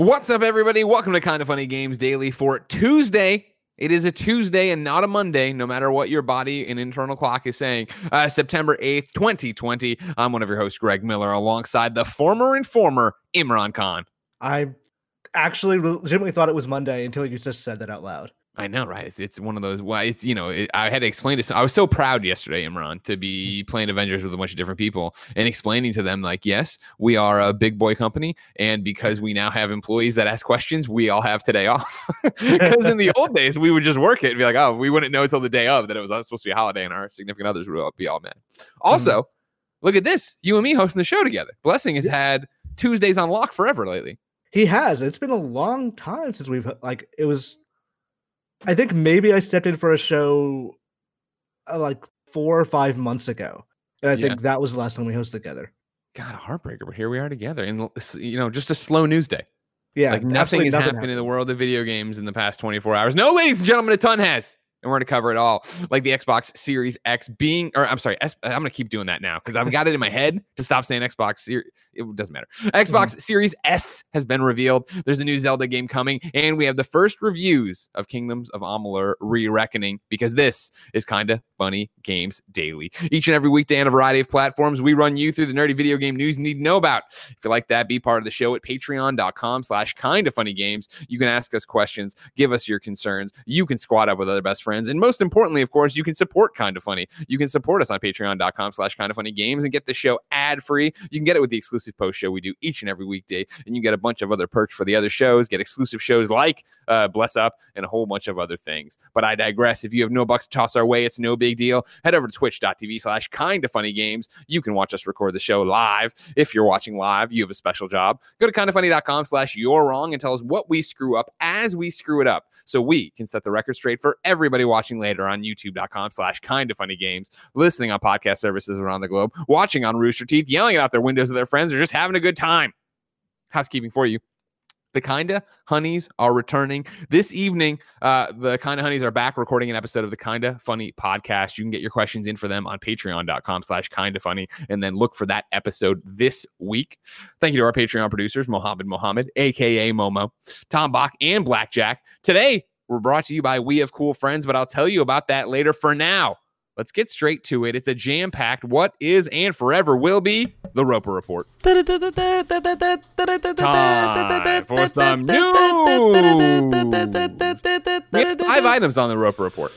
What's up, everybody? Welcome to Kinda Funny Games Daily for Tuesday. It is a Tuesday and not a Monday, no matter what your body and internal clock is saying. September 8th, 2020. I'm one of your hosts, Greg Miller, alongside the former informer, Imran Khan. I actually legitimately thought it was Monday until you just said that out loud. I know, right? It's one of those. Well, it's I had to explain to. I was so proud yesterday, Imran, to be playing Avengers with a bunch of different people and explaining to them, like, yes, we are a big boy company, and because we now have employees that ask questions, we all have today off. Because in the old days, we would just work it and be like, oh, we wouldn't know until the day of that it was supposed to be a holiday, and our significant others would be all mad. Also, look at this: you and me hosting the show together. Blessing has had Tuesdays on lock forever lately. He has. It's been a long time since we've it was. I think maybe I stepped in for a show like 4 or 5 months ago. And I think that was the last time we hosted together. God, a heartbreaker, but here we are together. And, just a slow news day. Yeah. Like nothing has happened in the world of video games in the past 24 hours. No, ladies and gentlemen, a ton has. And we're going to cover it all. Like the Xbox Series X I'm going to keep doing that now because I've got it in my head to stop saying Xbox Series. It doesn't matter. Xbox Series S has been revealed. There's a new Zelda game coming. And we have the first reviews of Kingdoms of Amalur Re-Reckoning because this is Kinda Funny Games Daily. Each and every weekday on a variety of platforms, we run you through the nerdy video game news you need to know about. If you like that, be part of the show at patreon.com/kindafunnygames. You can ask us questions, give us your concerns. You can squat up with other best friends. And most importantly, of course, you can support Kinda Funny. You can support us on patreon.com/kindafunnygames and get the show ad-free. You can get it with the exclusive post show we do each and every weekday. And you get a bunch of other perks for the other shows, get exclusive shows like Bless Up and a whole bunch of other things. But I digress. If you have no bucks to toss our way, it's no big deal. Head over to twitch.tv/kindafunnygames. You can watch us record the show live. If you're watching live, you have a special job. Go to kindafunny.com/you're wrong and tell us what we screw up as we screw it up so we can set the record straight for everybody watching later on youtube.com/kindafunnygames, listening on podcast services around the globe, watching on Rooster Teeth, yelling out their windows of their friends, or just having a good time. Housekeeping for you. The Kinda Honeys are returning this evening. The Kinda Honeys are back recording an episode of the Kinda Funny podcast. You can get your questions in for them on patreon.com/kindafunny and then look for that episode this week. Thank you to our Patreon producers, Mohammed, aka Momo, Tom Bach, and Blackjack. Today, we're brought to you by We Have Cool Friends, but I'll tell you about that later. For now, let's get straight to it. It's a jam-packed what is and forever will be the Roper Report. Time for some news. We have 5 items on the Roper Report.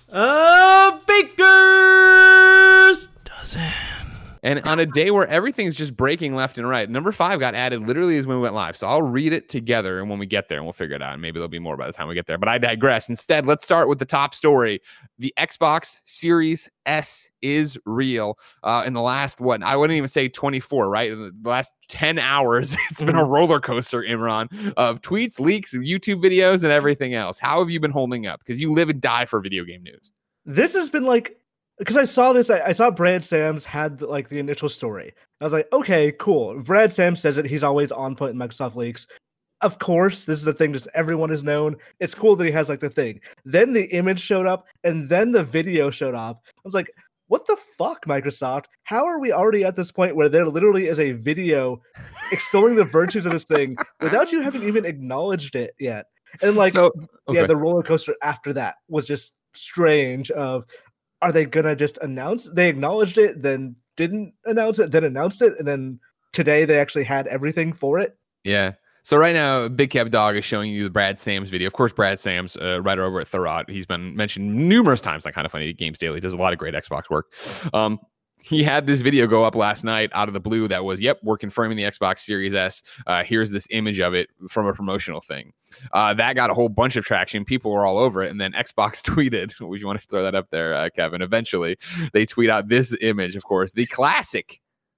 Baker's dozen. And on a day where everything's just breaking left and right, number 5 got added literally as when we went live. So I'll read it together, and when we get there, and we'll figure it out. And maybe there'll be more by the time we get there. But I digress. Instead, let's start with the top story. The Xbox Series S is real. In the last, I wouldn't even say 24, right? In the last 10 hours, it's been a roller coaster, Imran, of tweets, leaks, YouTube videos, and everything else. How have you been holding up? Because you live and die for video game news. This has been like... Because I saw this, I saw Brad Sams had like the initial story. I was like, okay, cool. Brad Sams says it. He's always on point in Microsoft leaks. Of course, this is a thing just everyone has known. It's cool that he has like the thing. Then the image showed up, and then the video showed up. I was like, what the fuck, Microsoft? How are we already at this point where there literally is a video extolling the virtues of this thing without you having even acknowledged it yet? And like, the roller coaster after that was just strange of... Are they going to just announce? They acknowledged it, then didn't announce it, then announced it, and then today they actually had everything for it? Yeah. So right now, Big Kev Dog is showing you the Brad Sams video. Of course, Brad Sams, writer over at Thurrott, he's been mentioned numerous times on Kinda Funny Games Daily. Does a lot of great Xbox work. He had this video go up last night out of the blue that was, we're confirming the Xbox Series S. Here's this image of it from a promotional thing. That got a whole bunch of traction. People were all over it. And then Xbox tweeted, would you want to throw that up there, Kevin? Eventually, they tweet out this image, of course, the classic,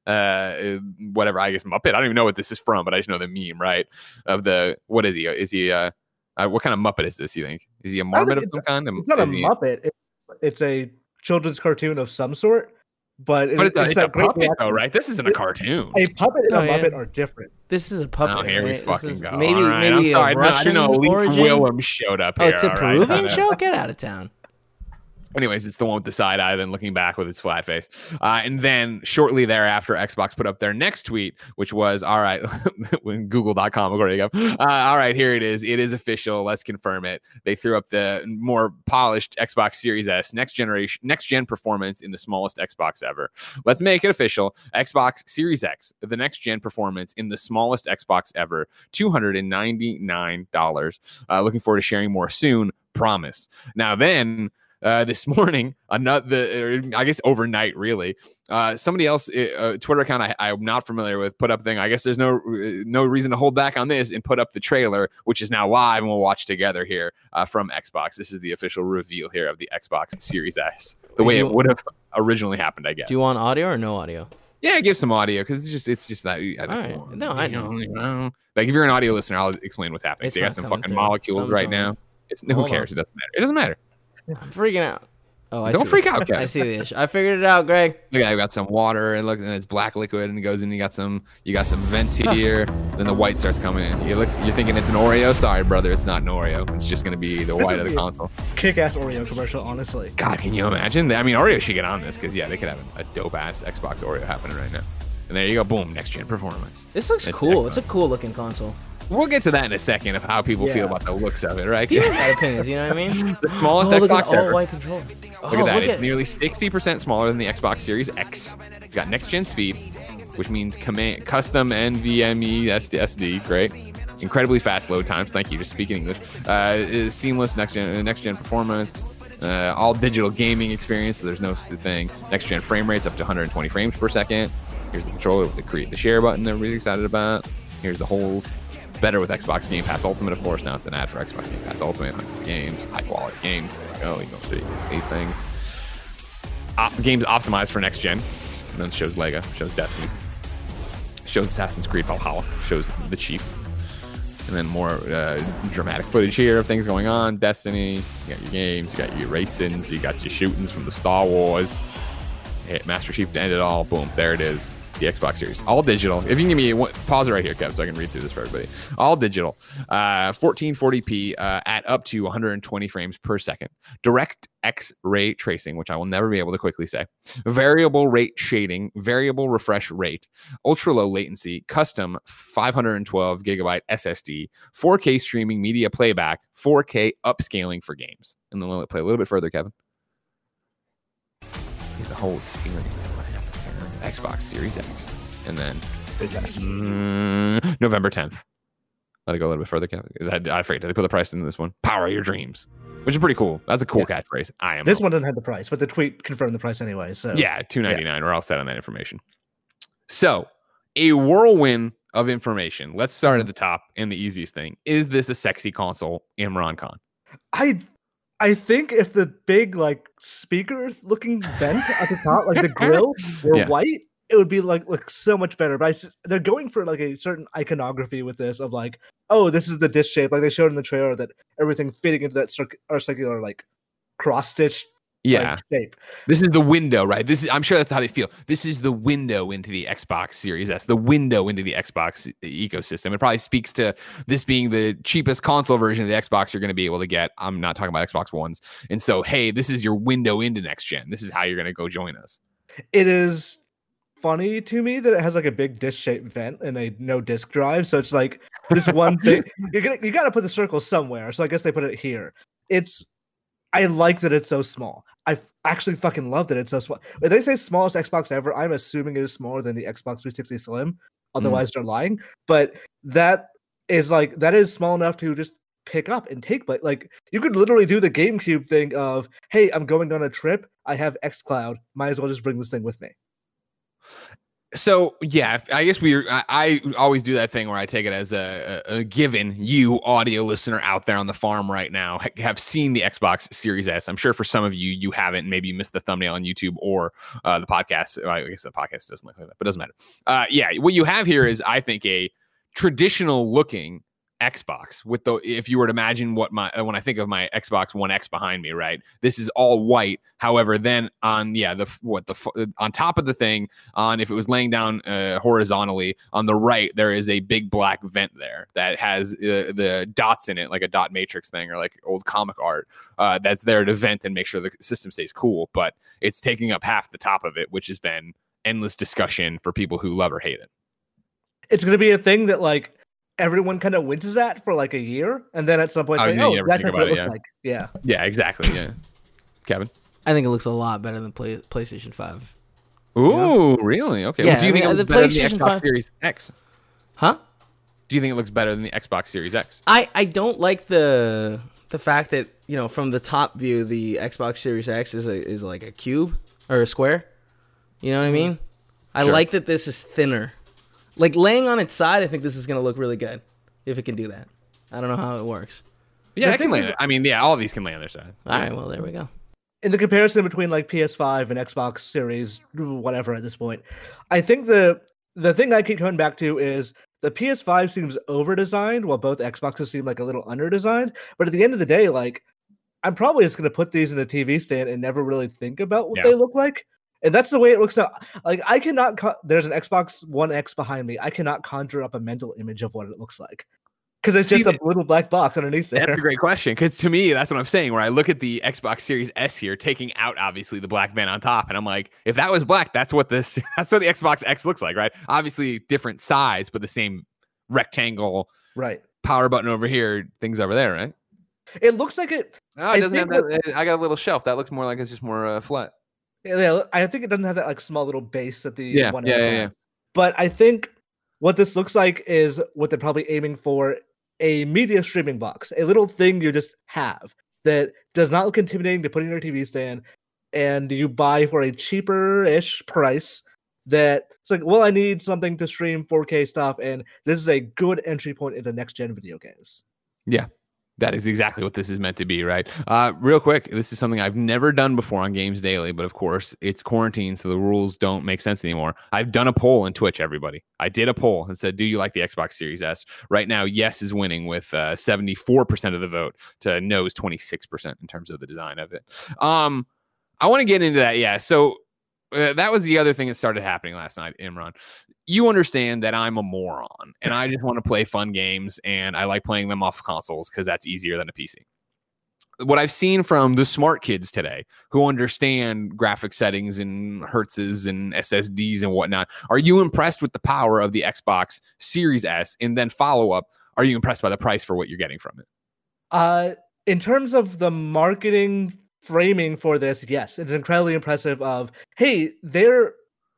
whatever, I guess, Muppet. I don't even know what this is from, but I just know the meme, right? Of the, what is he? Is he, what kind of Muppet is this, you think? Is he a marmot of some kind? It's not a Muppet. It's a children's cartoon of some sort. But it's a puppet, though, right? This isn't a cartoon. A puppet and a Muppet are different. This is a puppet. Oh, here we fucking go. Maybe a Russian origin. Elise Willem showed up here. Oh, it's a Peruvian show? Get out of town. Anyways, it's the one with the side eye, then looking back with its flat face. And then shortly thereafter, Xbox put up their next tweet, which was, all right, when google.com, according to all right, here it is. It is official. Let's confirm it. They threw up the more polished Xbox Series S, next gen performance in the smallest Xbox ever. Let's make it official. Xbox Series X, the next gen performance in the smallest Xbox ever, $299. Looking forward to sharing more soon. Promise. Now then, this morning, I guess overnight, really, somebody else, a Twitter account I'm not familiar with, put up a thing. I guess there's no reason to hold back on this, and put up the trailer, which is now live, and we'll watch together here from Xbox. This is the official reveal here of the Xbox Series S, the way it would have originally happened, I guess. Do you want audio or no audio? Yeah, give some audio, because it's just that. All right. No, I know. Like, if you're an audio listener, I'll explain what's happening. They got some fucking molecules right now. Who cares? It doesn't matter. It doesn't matter. I'm freaking out. Oh, Don't freak out, Kevin. I see the issue. I figured it out, Greg. Look, I got some water, and it's black liquid, and it goes in. You got some vents here. Then the white starts coming in. You're thinking it's an Oreo. Sorry, brother, it's not an Oreo. It's just gonna be the white of the console. Kick-ass Oreo commercial, honestly. God, can you imagine? I mean, Oreo should get on this, because they could have a dope-ass Xbox Oreo happening right now. And there you go, boom, next gen performance. This looks cool. It's a cool looking console. We'll get to that in a second of how people feel about the looks of it, right? People got opinions, you know what I mean? The smallest Xbox ever. All-white controller. Look at that. It's nearly 60% smaller than the Xbox Series X. It's got next-gen speed, which means custom NVMe SSD. Great. Incredibly fast load times. Thank you. Just speaking English. Seamless next-gen performance. All digital gaming experience, so there's no thing. Next-gen frame rates up to 120 frames per second. Here's the controller with the create the share button that everybody's excited about. Here's the holes. Better with Xbox Game Pass Ultimate, of course. Now it's an ad for Xbox Game Pass Ultimate. Hundreds of games, high quality games. There you go. You can see these things. Games optimized for next gen. And then it shows Lego, shows Destiny, shows Assassin's Creed Valhalla, shows The Chief. And then more dramatic footage here of things going on. Destiny, you got your games, you got your racings, you got your shootings from the Star Wars. Hit Master Chief to end it all. Boom, there it is. The Xbox Series, all digital. If you can give me pause it right here, Kev, so I can read through this for everybody. All digital, 1440p at up to 120 frames per second. DirectX ray tracing, which I will never be able to quickly say. Variable rate shading, variable refresh rate, ultra low latency, custom 512 gigabyte SSD, 4K streaming media playback, 4K upscaling for games. And then let it play a little bit further, Kevin. Here's the whole experience of what happened. Xbox Series X, and then November 10th. Let it go a little bit further, Kevin. I forget. Did they put the price into this one? Power your dreams, which is pretty cool. That's a cool catchphrase. This one doesn't have the price, but the tweet confirmed the price anyway. So yeah, $299. We're all set on that information. So a whirlwind of information. Let's start at the top, and the easiest thing: is this a sexy console, Imran Khan? I think if the big speaker looking vent at the top, like the grill, were white, it would be like so much better. But they're going for a certain iconography with this of oh, this is the disc shape, like they showed in the trailer that everything fitting into that circular cross stitch. Yeah, shape. This is the window, right? I'm sure that's how they feel. This is the window into the Xbox Series S, the window into the Xbox ecosystem. It probably speaks to this being the cheapest console version of the Xbox you're going to be able to get. I'm not talking about Xbox Ones. And so, hey, this is your window into next gen. This is how you're going to go join us. It is funny to me that it has a big disc-shaped vent and a no disk drive. So it's this one thing. You got to put the circle somewhere. So I guess they put it here. I like that it's so small. I actually fucking love that it's so small. When they say smallest Xbox ever, I'm assuming it is smaller than the Xbox 360 Slim. Otherwise, they're lying. But that is small enough to just pick up and take. But you could literally do the GameCube thing of, hey, I'm going on a trip. I have xCloud. Might as well just bring this thing with me. So yeah, I guess I always do that thing where I take it as a given. You audio listener out there on the farm right now have seen the Xbox Series S. I'm sure for some of you haven't. Maybe you missed the thumbnail on YouTube or the podcast. I guess the podcast doesn't look like that, but it doesn't matter. Yeah, what you have here is, I think, a traditional looking Xbox with the, if you were to imagine what when I think of my Xbox One X behind me, right? This is all white. However, then on on top of the thing, on if it was laying down horizontally on the right, there is a big black vent there that has the dots in it, like a dot matrix thing or like old comic art that's there to vent and make sure the system stays cool. But it's taking up half the top of it, which has been endless discussion for people who love or hate it. It's going to be a thing that like everyone kind of winces at for like a year, and then at some point say, "Oh, that's what it looks like." Yeah, exactly. Yeah, Kevin, I think it looks a lot better than PlayStation 5. Ooh, really? Okay. Yeah, well, do you think it looks better than the Xbox 5... Series X? Huh? Do you think it looks better than the Xbox Series X? I don't like the fact that, you know, from the top view, the Xbox Series X is like a cube or a square. You know what I mean? I like that this is thinner. Like, laying on its side, I think this is going to look really good if it can do that. I don't know how it works. Yeah, it can lay. I mean, yeah, all of these can lay on their side. All right, well, there we go. In the comparison between like PS5 and Xbox Series, whatever at this point, I think the thing I keep coming back to is the PS5 seems over-designed, while both Xboxes seem like a little under-designed. But at the end of the day, like, I'm probably just going to put these in a TV stand and never really think about what they look like. And that's the way it looks now. Like, I cannot. There's an Xbox One X behind me. I cannot conjure up a mental image of what it looks like because it's just a little black box underneath there. That's a great question, because to me, that's what I'm saying. Where I look at the Xbox Series S here, taking out obviously the black vent on top, and I'm like, if that was black, that's what the Xbox X looks like, right? Obviously different size, but the same rectangle, right? Power button over here, things over there, right? It looks like it. Oh, it doesn't have that. I got a little shelf that looks more like it's just more flat. Yeah, I think it doesn't have that like small little base that the one else yeah. But I think what this looks like is what they're probably aiming for: a media streaming box, a little thing you just have that does not look intimidating to put in your TV stand, and you buy for a cheaper-ish price. That it's like, well, I need something to stream 4K stuff, and this is a good entry point into next-gen video games. Yeah. That is exactly what this is meant to be, right? Real quick, this is something I've never done before on Games Daily, but of course, it's quarantine, so the rules don't make sense anymore. I've done a poll in Twitch, everybody. I did a poll and said, do you like the Xbox Series S? Right now, yes is winning with 74% of the vote to no is 26% in terms of the design of it. I want to get into that, yeah. So that was the other thing that started happening last night, Imran. You understand that I'm a moron and I just want to play fun games and I like playing them off consoles because that's easier than a PC. What I've seen from the smart kids today who understand graphic settings and hertzes and SSDs and whatnot, are you impressed with the power of the Xbox Series S? And then follow up, are you impressed by the price for what you're getting from it? In terms of the marketing framing for this, yes, it's incredibly impressive of, hey, they're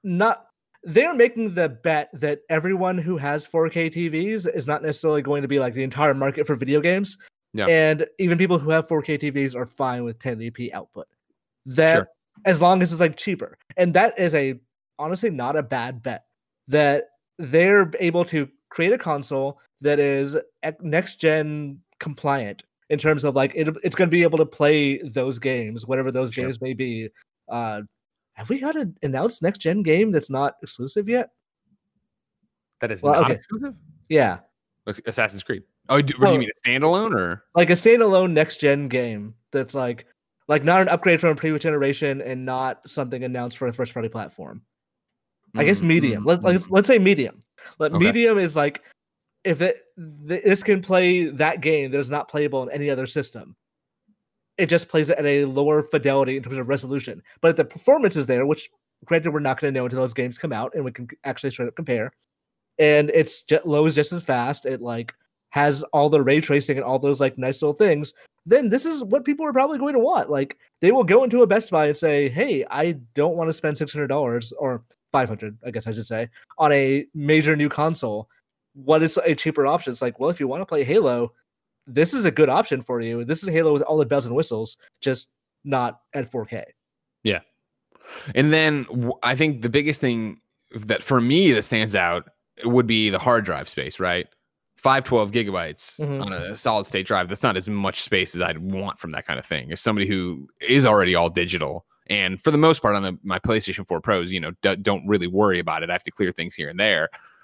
making the bet that everyone who has 4K TVs is not necessarily going to be like the entire market for video games. Yeah. And even people who have 4K TVs are fine with 1080p output. That as long as it's like cheaper. And that is honestly not a bad bet. That they're able to create a console that is next gen compliant in terms of like it's going to be able to play those games, whatever those games may be. Have we got an announced next gen game that's not exclusive yet? That is not exclusive? Yeah. Like Assassin's Creed. Oh, do you mean a standalone or like a standalone next gen game that's like not an upgrade from a previous generation and not something announced for a first party platform? I guess medium. Let's say medium. Medium is like if this can play that game that is not playable in any other system. It just plays it at a lower fidelity in terms of resolution. But if the performance is there, which granted we're not going to know until those games come out and we can actually straight up compare. And it's lows just as fast. It like has all the ray tracing and all those like nice little things. Then this is what people are probably going to want. Like they will go into a Best Buy and say, "Hey, I don't want to spend $600 or $500, I guess I should say, on a major new console. What is a cheaper option?" It's like, well, if you want to play Halo, this is a good option for you. This is Halo with all the bells and whistles, just not at 4K. Yeah. And then I think the biggest thing that for me that stands out would be the hard drive space, right? 512 gigabytes on a solid state drive. That's not as much space as I'd want from that kind of thing. As somebody who is already all digital, and for the most part on my PlayStation 4 Pros, don't really worry about it. I have to clear things here and there.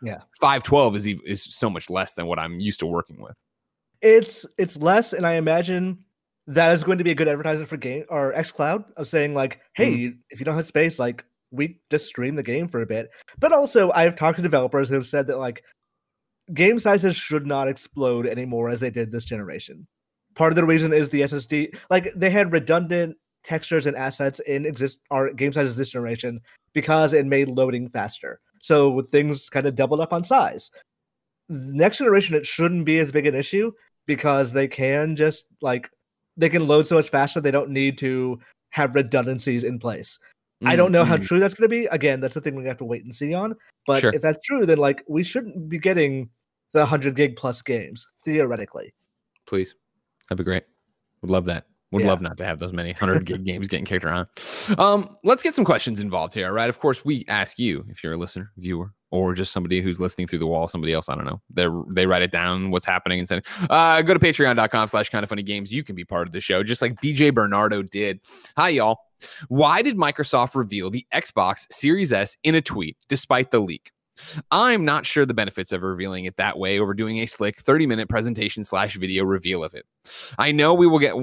Yeah. 512 is so much less than what I'm used to working with. It's less, and I imagine that is going to be a good advertisement for game or xCloud of saying like, hey, if you don't have space, like we just stream the game for a bit. But also, I've talked to developers who have said that like game sizes should not explode anymore as they did this generation. Part of the reason is the SSD. Like they had redundant textures and assets in our game sizes this generation because it made loading faster. So things kind of doubled up on size. Next generation, it shouldn't be as big an issue because they can just like they can load so much faster. They don't need to have redundancies in place. I don't know how true that's going to be. Again, that's the thing we have to wait and see on. But if that's true, then like we shouldn't be getting the 100 gig plus games theoretically. Please, that'd be great. Would love that. Would love not to have those many 100 gig games getting kicked around. Let's get some questions involved here, right? Of course, we ask you if you're a listener, viewer, or just somebody who's listening through the wall, somebody else, I don't know. They write it down, what's happening, and send it. Go to patreon.com/kindoffunnygames. You can be part of the show, just like BJ Bernardo did. Hi, y'all. Why did Microsoft reveal the Xbox Series S in a tweet, despite the leak? I'm not sure the benefits of revealing it that way over doing a slick 30-minute presentation/video reveal of it. I know we will get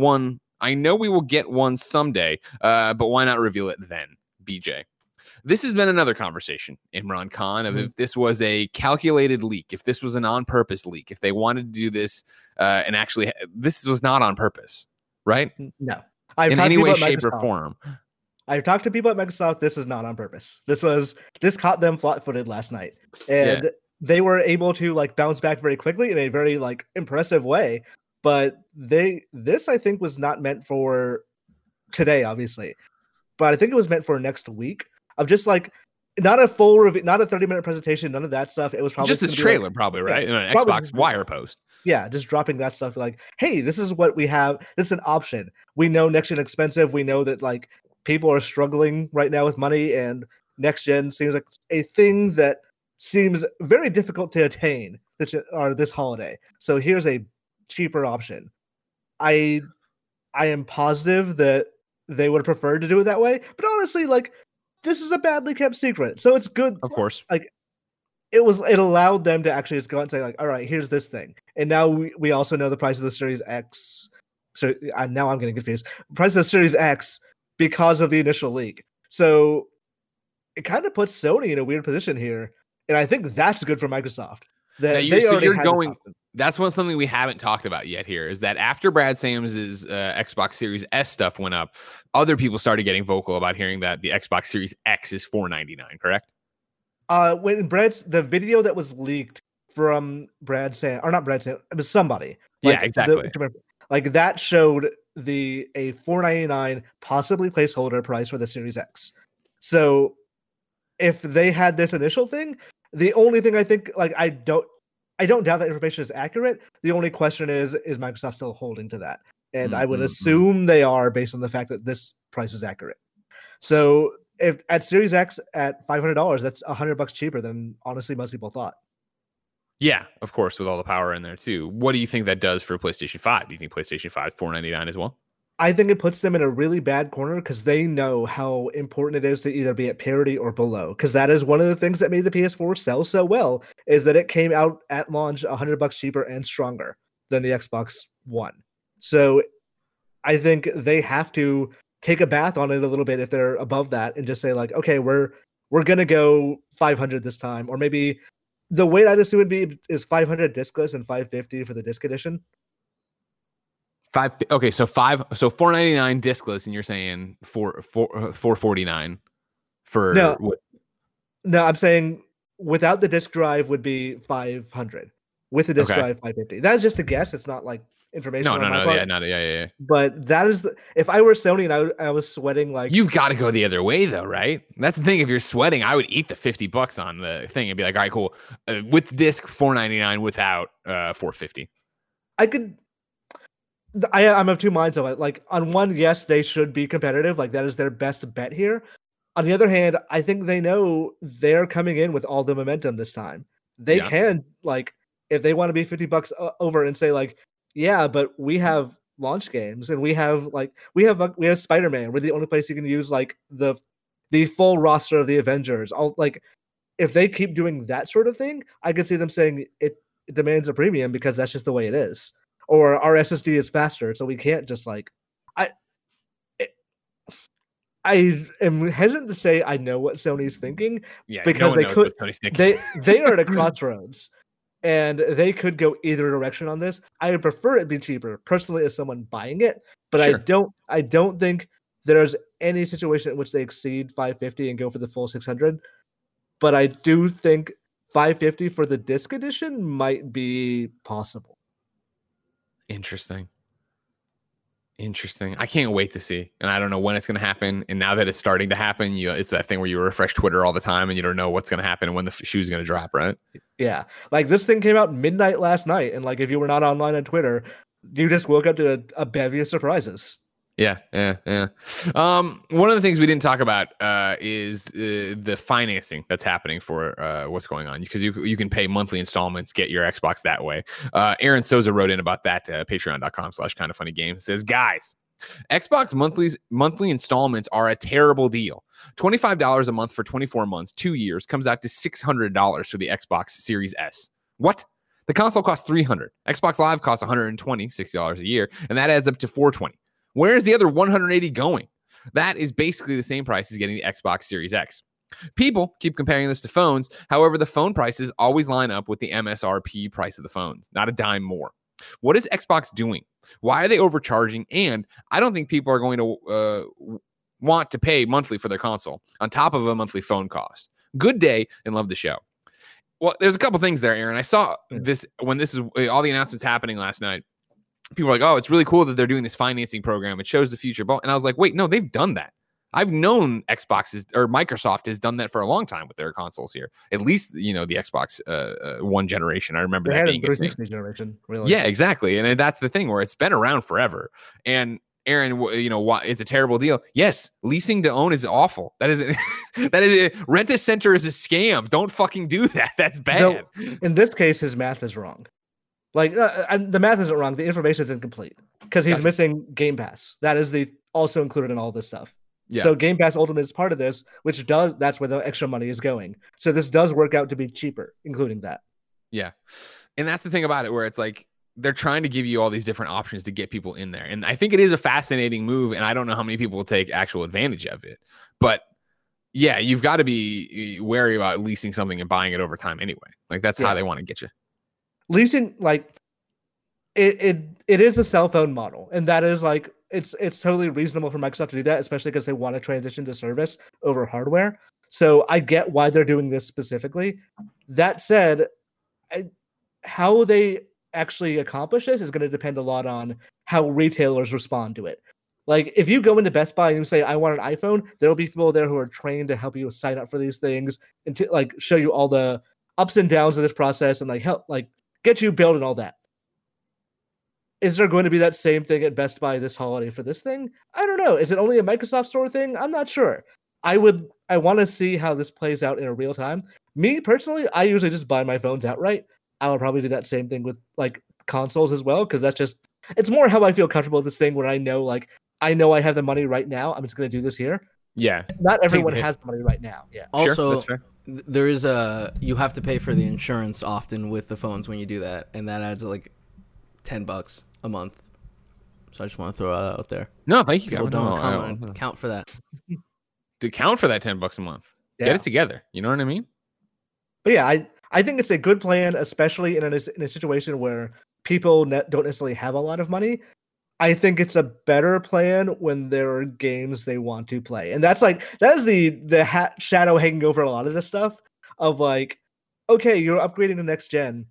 one someday, but why not reveal it then, BJ? This has been another conversation, Imran Khan, of if this was a calculated leak, if this was an on-purpose leak, if they wanted to do this and actually, this was not on purpose, right? No. In any way, shape, or form. I've talked to people at Microsoft. This was not on purpose. This caught them flat-footed last night, and they were able to like bounce back very quickly in a very like impressive way. But this I think was not meant for today, obviously, but I think it was meant for next week. Of just like not a full review, not a 30-minute presentation, none of that stuff. It was probably just this trailer, like, probably right, in an Xbox Wire post. Yeah, just dropping that stuff like, hey, this is what we have. This is an option. We know next gen expensive. We know that like people are struggling right now with money, and next gen seems like a thing that seems very difficult to attain this holiday. So here's a cheaper option. I am positive that they would have preferred to do it that way, but honestly, like this is a badly kept secret, so it's good. Of course, like it allowed them to actually just go out and say like, all right, here's this thing, and now we also know the price of the Series X. So now I'm getting confused. Price of the Series X because of the initial leak. So it kind of puts Sony in a weird position here, and I think that's good for Microsoft. That That's something we haven't talked about yet here is that after Brad Sams's Xbox Series S stuff went up, other people started getting vocal about hearing that the Xbox Series X is $499, correct? When the video that was leaked from it was somebody. Like, yeah, exactly. Like that showed a $499 possibly placeholder price for the Series X. So if they had this initial thing, the only thing I think, like, I don't doubt that information is accurate. The only question is Microsoft still holding to that? And I would assume they are based on the fact that this price is accurate. So if at Series X at $500, that's $100 cheaper than honestly most people thought. Yeah, of course, with all the power in there too. What do you think that does for PlayStation 5? Do you think PlayStation 5 $499 as well? I think it puts them in a really bad corner because they know how important it is to either be at parity or below. Because that is one of the things that made the PS4 sell so well, is that it came out at launch $100 cheaper and stronger than the Xbox One. So I think they have to take a bath on it a little bit if they're above that and just say like, okay, we're gonna go 500 this time, or maybe the way I'd assume would be is 500 discless and 550 for the disc edition. So $499 discless, and you're saying $449 for what? No, I'm saying without the disc drive would be 500. With the disc drive, 550. That's just a guess. It's not like information. Yeah. But that is if I were Sony and I was sweating like, you've got to go the other way though, right? That's the thing. If you're sweating, I would eat the $50 on the thing and be like, all right, cool. With disc $499, without $450. I'm of two minds of it. Like on one, yes, they should be competitive. Like that is their best bet here. On the other hand, I think they know they're coming in with all the momentum this time. They can, like, if they want to be $50 over and say like, yeah, but we have launch games and we have Spider-Man. We're the only place you can use like the full roster of the Avengers. if they keep doing that sort of thing, I could see them saying it demands a premium because that's just the way it is. Or our SSD is faster, so we can't just like I am hesitant to say I know what Sony's thinking because they could they are at a crossroads and they could go either direction on this. I would prefer it be cheaper personally as someone buying it, but I don't think there's any situation in which they exceed 550 and go for the full 600. But I do think 550 for the disc edition might be possible. Interesting. I can't wait to see. And I don't know when it's going to happen. And now that it's starting to happen, it's that thing where you refresh Twitter all the time and you don't know what's going to happen and when the shoe's going to drop, right? Yeah. Like this thing came out midnight last night. And like, if you were not online on Twitter, you just woke up to a bevy of surprises. Yeah. One of the things we didn't talk about is the financing that's happening for what's going on, because you can pay monthly installments, get your Xbox that way. Aaron Souza wrote in about that to patreon.com/kindoffunnygames. It says, guys, Xbox monthly installments are a terrible deal. $25 a month for 24 months, 2 years, comes out to $600 for the Xbox Series S. What? The console costs $300. Xbox Live costs $120, $60 a year, and that adds up to $420. Where is the other $180 going? That is basically the same price as getting the Xbox Series X. People keep comparing this to phones. However, the phone prices always line up with the MSRP price of the phones, not a dime more. What is Xbox doing? Why are they overcharging? And I don't think people are going to want to pay monthly for their console on top of a monthly phone cost. Good day and love the show. Well, there's a couple things there, Aaron. I saw this when this is all the announcements happening last night. People are like, oh, it's really cool that they're doing this financing program. It shows the future. And I was like, wait, no, they've done that. I've known Microsoft has done that for a long time with their consoles here. At least, the Xbox One generation. I remember that being a thing. Generation, really. Yeah, exactly. And that's the thing where it's been around forever. And Aaron, it's a terrible deal. Yes, leasing to own is awful. That is Rent-A-Center is a scam. Don't fucking do that. That's bad. No, in this case, his math is wrong. Like the math isn't wrong. The information is incomplete because he's missing Game Pass. That is also included in all this stuff. Yeah. So Game Pass Ultimate is part of this, that's where the extra money is going. So this does work out to be cheaper, including that. Yeah. And that's the thing about it, where it's like they're trying to give you all these different options to get people in there. And I think it is a fascinating move. And I don't know how many people will take actual advantage of it. But yeah, you've got to be wary about leasing something and buying it over time anyway. Like that's how they want to get you. Leasing, like it is a cell phone model, and that is like it's totally reasonable for Microsoft to do that, especially because they want to transition to service over hardware. So I get why they're doing this specifically. That said, how they actually accomplish this is going to depend a lot on how retailers respond to it. Like if you go into Best Buy and you say, I want an iPhone, there will be people there who are trained to help you sign up for these things and to like show you all the ups and downs of this process and like help get you built and all that. Is there going to be that same thing at Best Buy this holiday for this thing? I don't know. Is it only a Microsoft Store thing? I'm not sure. I want to see how this plays out in a real time. Me personally, I usually just buy my phones outright. I would probably do that same thing with like consoles as well, because it's more how I feel comfortable with this thing when I know I have the money right now. I'm just going to do this here. Yeah. Not everyone has the money right now. Yeah. Also, sure, there is you have to pay for the insurance often with the phones when you do that, and that adds like $10 a month. So I just want to throw that out there. No, thank you. People don't count for that. To count for that $10 a month. Yeah. Get it together. You know what I mean? But yeah, I think it's a good plan, especially in a situation where people don't necessarily have a lot of money. I think it's a better plan when there are games they want to play. And that is the shadow hanging over a lot of this stuff of like, okay, you're upgrading to next gen.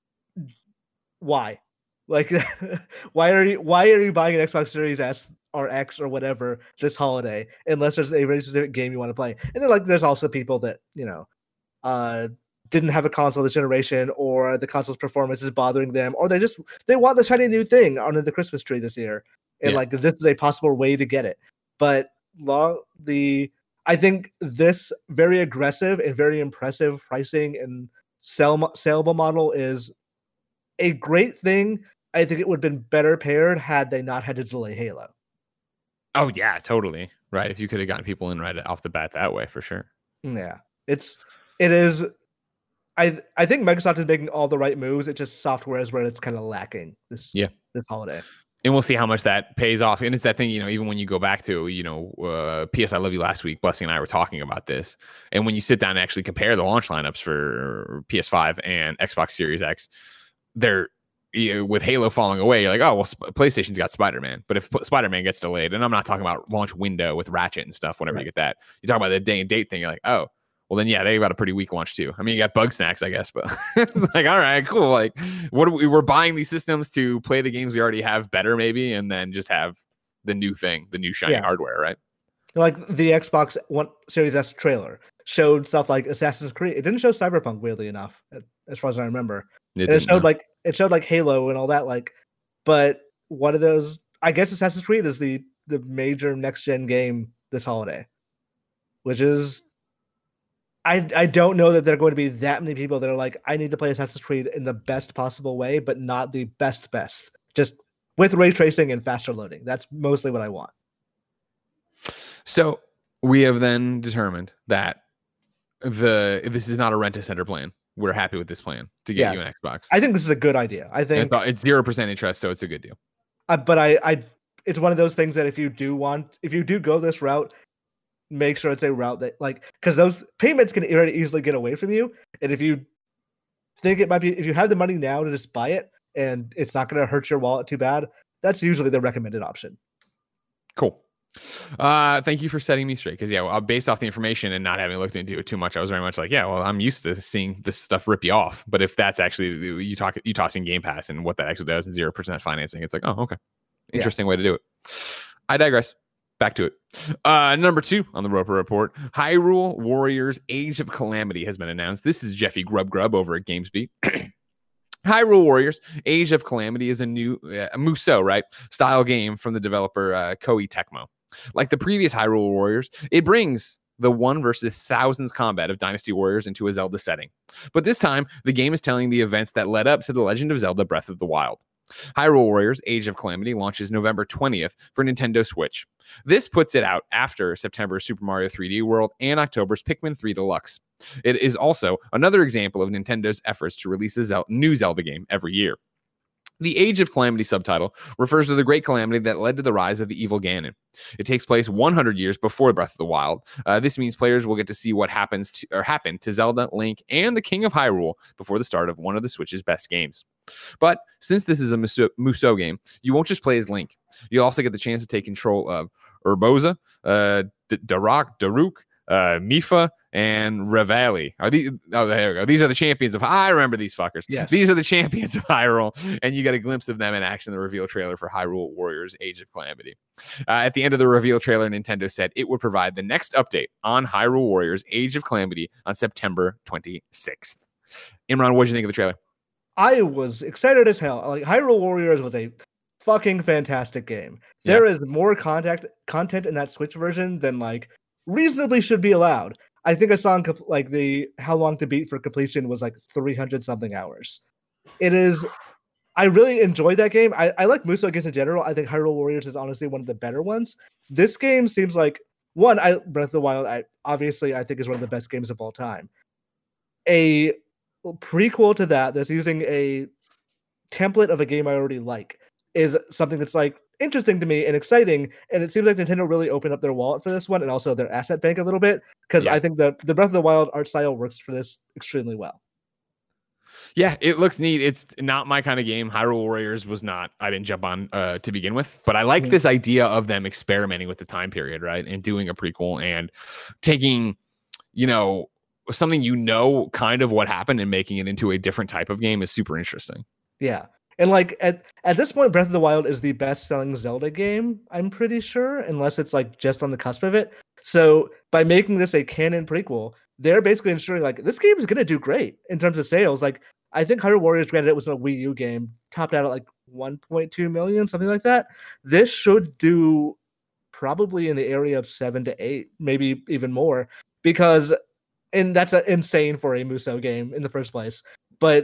Why? Like, why are you buying an Xbox Series S or X or whatever this holiday, unless there's a very specific game you want to play? And then there's also people that, didn't have a console this generation, or the console's performance is bothering them, or they want the shiny new thing under the Christmas tree this year, and this is a possible way to get it. But I think this very aggressive and very impressive pricing and saleable model is a great thing. I think it would have been better paired had they not had to delay Halo. Oh yeah, totally right. If you could have gotten people in right off the bat that way, for sure. Yeah, It is. I think Microsoft is making all the right moves. It's just software is where it's kind of lacking this holiday. And we'll see how much that pays off. And it's that thing, even when you go back to, PS I Love You last week, Blessing and I were talking about this. And when you sit down and actually compare the launch lineups for PS5 and Xbox Series X, they're, with Halo falling away, you're like, oh, well, PlayStation's got Spider-Man. But if Spider-Man gets delayed, and I'm not talking about launch window with Ratchet and stuff, whenever you get that, you talk about the day and date thing, you're like, oh, well, then, yeah, they got a pretty weak launch too. I mean, you got Bug Snacks, I guess, but it's like, all right, cool. Like, we're buying these systems to play the games we already have better, maybe, and then just have the new thing, the new shiny hardware, right? Like the Xbox One Series S trailer showed stuff like Assassin's Creed. It didn't show Cyberpunk, weirdly enough, as far as I remember. It showed like Halo and all that. Like, but one of those, I guess, Assassin's Creed is the major next gen game this holiday, which is. I don't know that there are going to be that many people that are like, I need to play Assassin's Creed in the best possible way, but not the best. Just with ray tracing and faster loading. That's mostly what I want. So we have then determined that this is not a rent-a-center plan. We're happy with this plan to get you an Xbox. I think this is a good idea. I think it's 0% interest, so it's a good deal. But I it's one of those things that if you do go this route, make sure it's a route that, like, because those payments can very easily get away from you. And if you think it might be, if you have the money now to just buy it and it's not going to hurt your wallet too bad, that's usually the recommended option. Cool. Thank you for setting me straight. Because based off the information and not having looked into it too much, I was very much like, I'm used to seeing this stuff rip you off. But if that's actually you tossing Game Pass and what that actually does and 0% financing, it's like, oh, okay, interesting way to do it. I digress. Back to it. Number 2 on the Roper Report, Hyrule Warriors Age of Calamity has been announced. This is Jeffy Grubb over at GamesBeat. Hyrule Warriors Age of Calamity is a new Musou, right, style game from the developer Koei Tecmo. Like the previous Hyrule Warriors, it brings the 1 versus thousands combat of Dynasty Warriors into a Zelda setting. But this time, the game is telling the events that led up to The Legend of Zelda Breath of the Wild. Hyrule Warriors Age of Calamity launches November 20th for Nintendo Switch. This puts it out after September's Super Mario 3D World and October's Pikmin 3 Deluxe. It is also another example of Nintendo's efforts to release a new Zelda game every year. The Age of Calamity subtitle refers to the great calamity that led to the rise of the evil Ganon. It takes place 100 years before Breath of the Wild. This means players will get to see what happened to Zelda, Link, and the King of Hyrule before the start of one of the Switch's best games. But since this is a Musou game, you won't just play as Link. You'll also get the chance to take control of Urbosa, Daruk, Mifa, and Revali. There we go. These are the champions of... I remember these fuckers. Yes. These are the champions of Hyrule, and you get a glimpse of them in action in the reveal trailer for Hyrule Warriors Age of Calamity. At the end of the reveal trailer, Nintendo said it would provide the next update on Hyrule Warriors Age of Calamity on September 26th. Imran, what did you think of the trailer? I was excited as hell. Like, Hyrule Warriors was a fucking fantastic game. There is more content in that Switch version than, like, reasonably should be allowed. I think I saw like the how long to beat for completion was like 300 something hours. It is. I really enjoyed that game. I like Musou games in general. I think Hyrule Warriors is honestly one of the better ones. This game seems like Breath of the Wild. I think is one of the best games of all time. A prequel to that's using a template of a game I already like is something that's like interesting to me and exciting, and it seems like Nintendo really opened up their wallet for this one and also their asset bank a little bit, because I think the Breath of the Wild art style works for this extremely well. Yeah, it looks neat. It's not my kind of game. Hyrule Warriors was not. I didn't jump on to begin with, but I like this idea of them experimenting with the time period, right, and doing a prequel and taking, something kind of what happened and making it into a different type of game is super interesting. Yeah. And like at this point, Breath of the Wild is the best-selling Zelda game, I'm pretty sure, unless it's like just on the cusp of it. So by making this a canon prequel, they're basically ensuring like this game is going to do great in terms of sales. Like, I think Hyrule Warriors, granted it was a Wii U game, topped out at like 1.2 million, something like that. This should do probably in the area of 7 to 8, maybe even more, and that's insane for a Musou game in the first place. But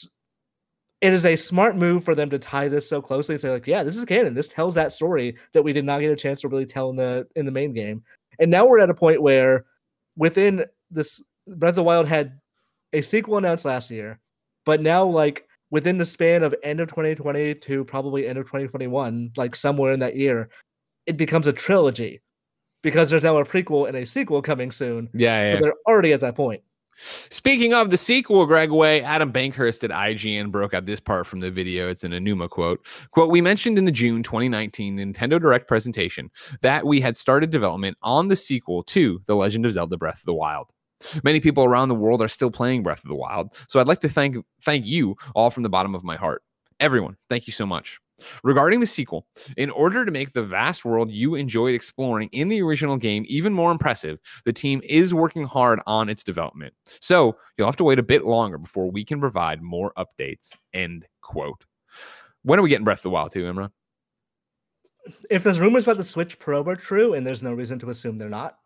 it is a smart move for them to tie this so closely and say, like, yeah, this is canon. This tells that story that we did not get a chance to really tell in the main game. And now we're at a point where within this Breath of the Wild had a sequel announced last year, but now like within the span of end of 2020 to probably end of 2021, like somewhere in that year, it becomes a trilogy because there's now a prequel and a sequel coming soon. Yeah. But they're already at that point. Speaking of the sequel, Greg Way, Adam Bankhurst at IGN broke out this part from the video. It's an Enuma quote. Quote, we mentioned in the June 2019 Nintendo Direct presentation that we had started development on the sequel to The Legend of Zelda Breath of the Wild. Many people around the world are still playing Breath of the Wild, so I'd like to thank you all from the bottom of my heart. Everyone, thank you so much. Regarding the sequel, in order to make the vast world you enjoyed exploring in the original game even more impressive, the team is working hard on its development. So you'll have to wait a bit longer before we can provide more updates. End quote. When are we getting Breath of the Wild 2, Imran? If there's rumors about the Switch Pro are true, and there's no reason to assume they're not,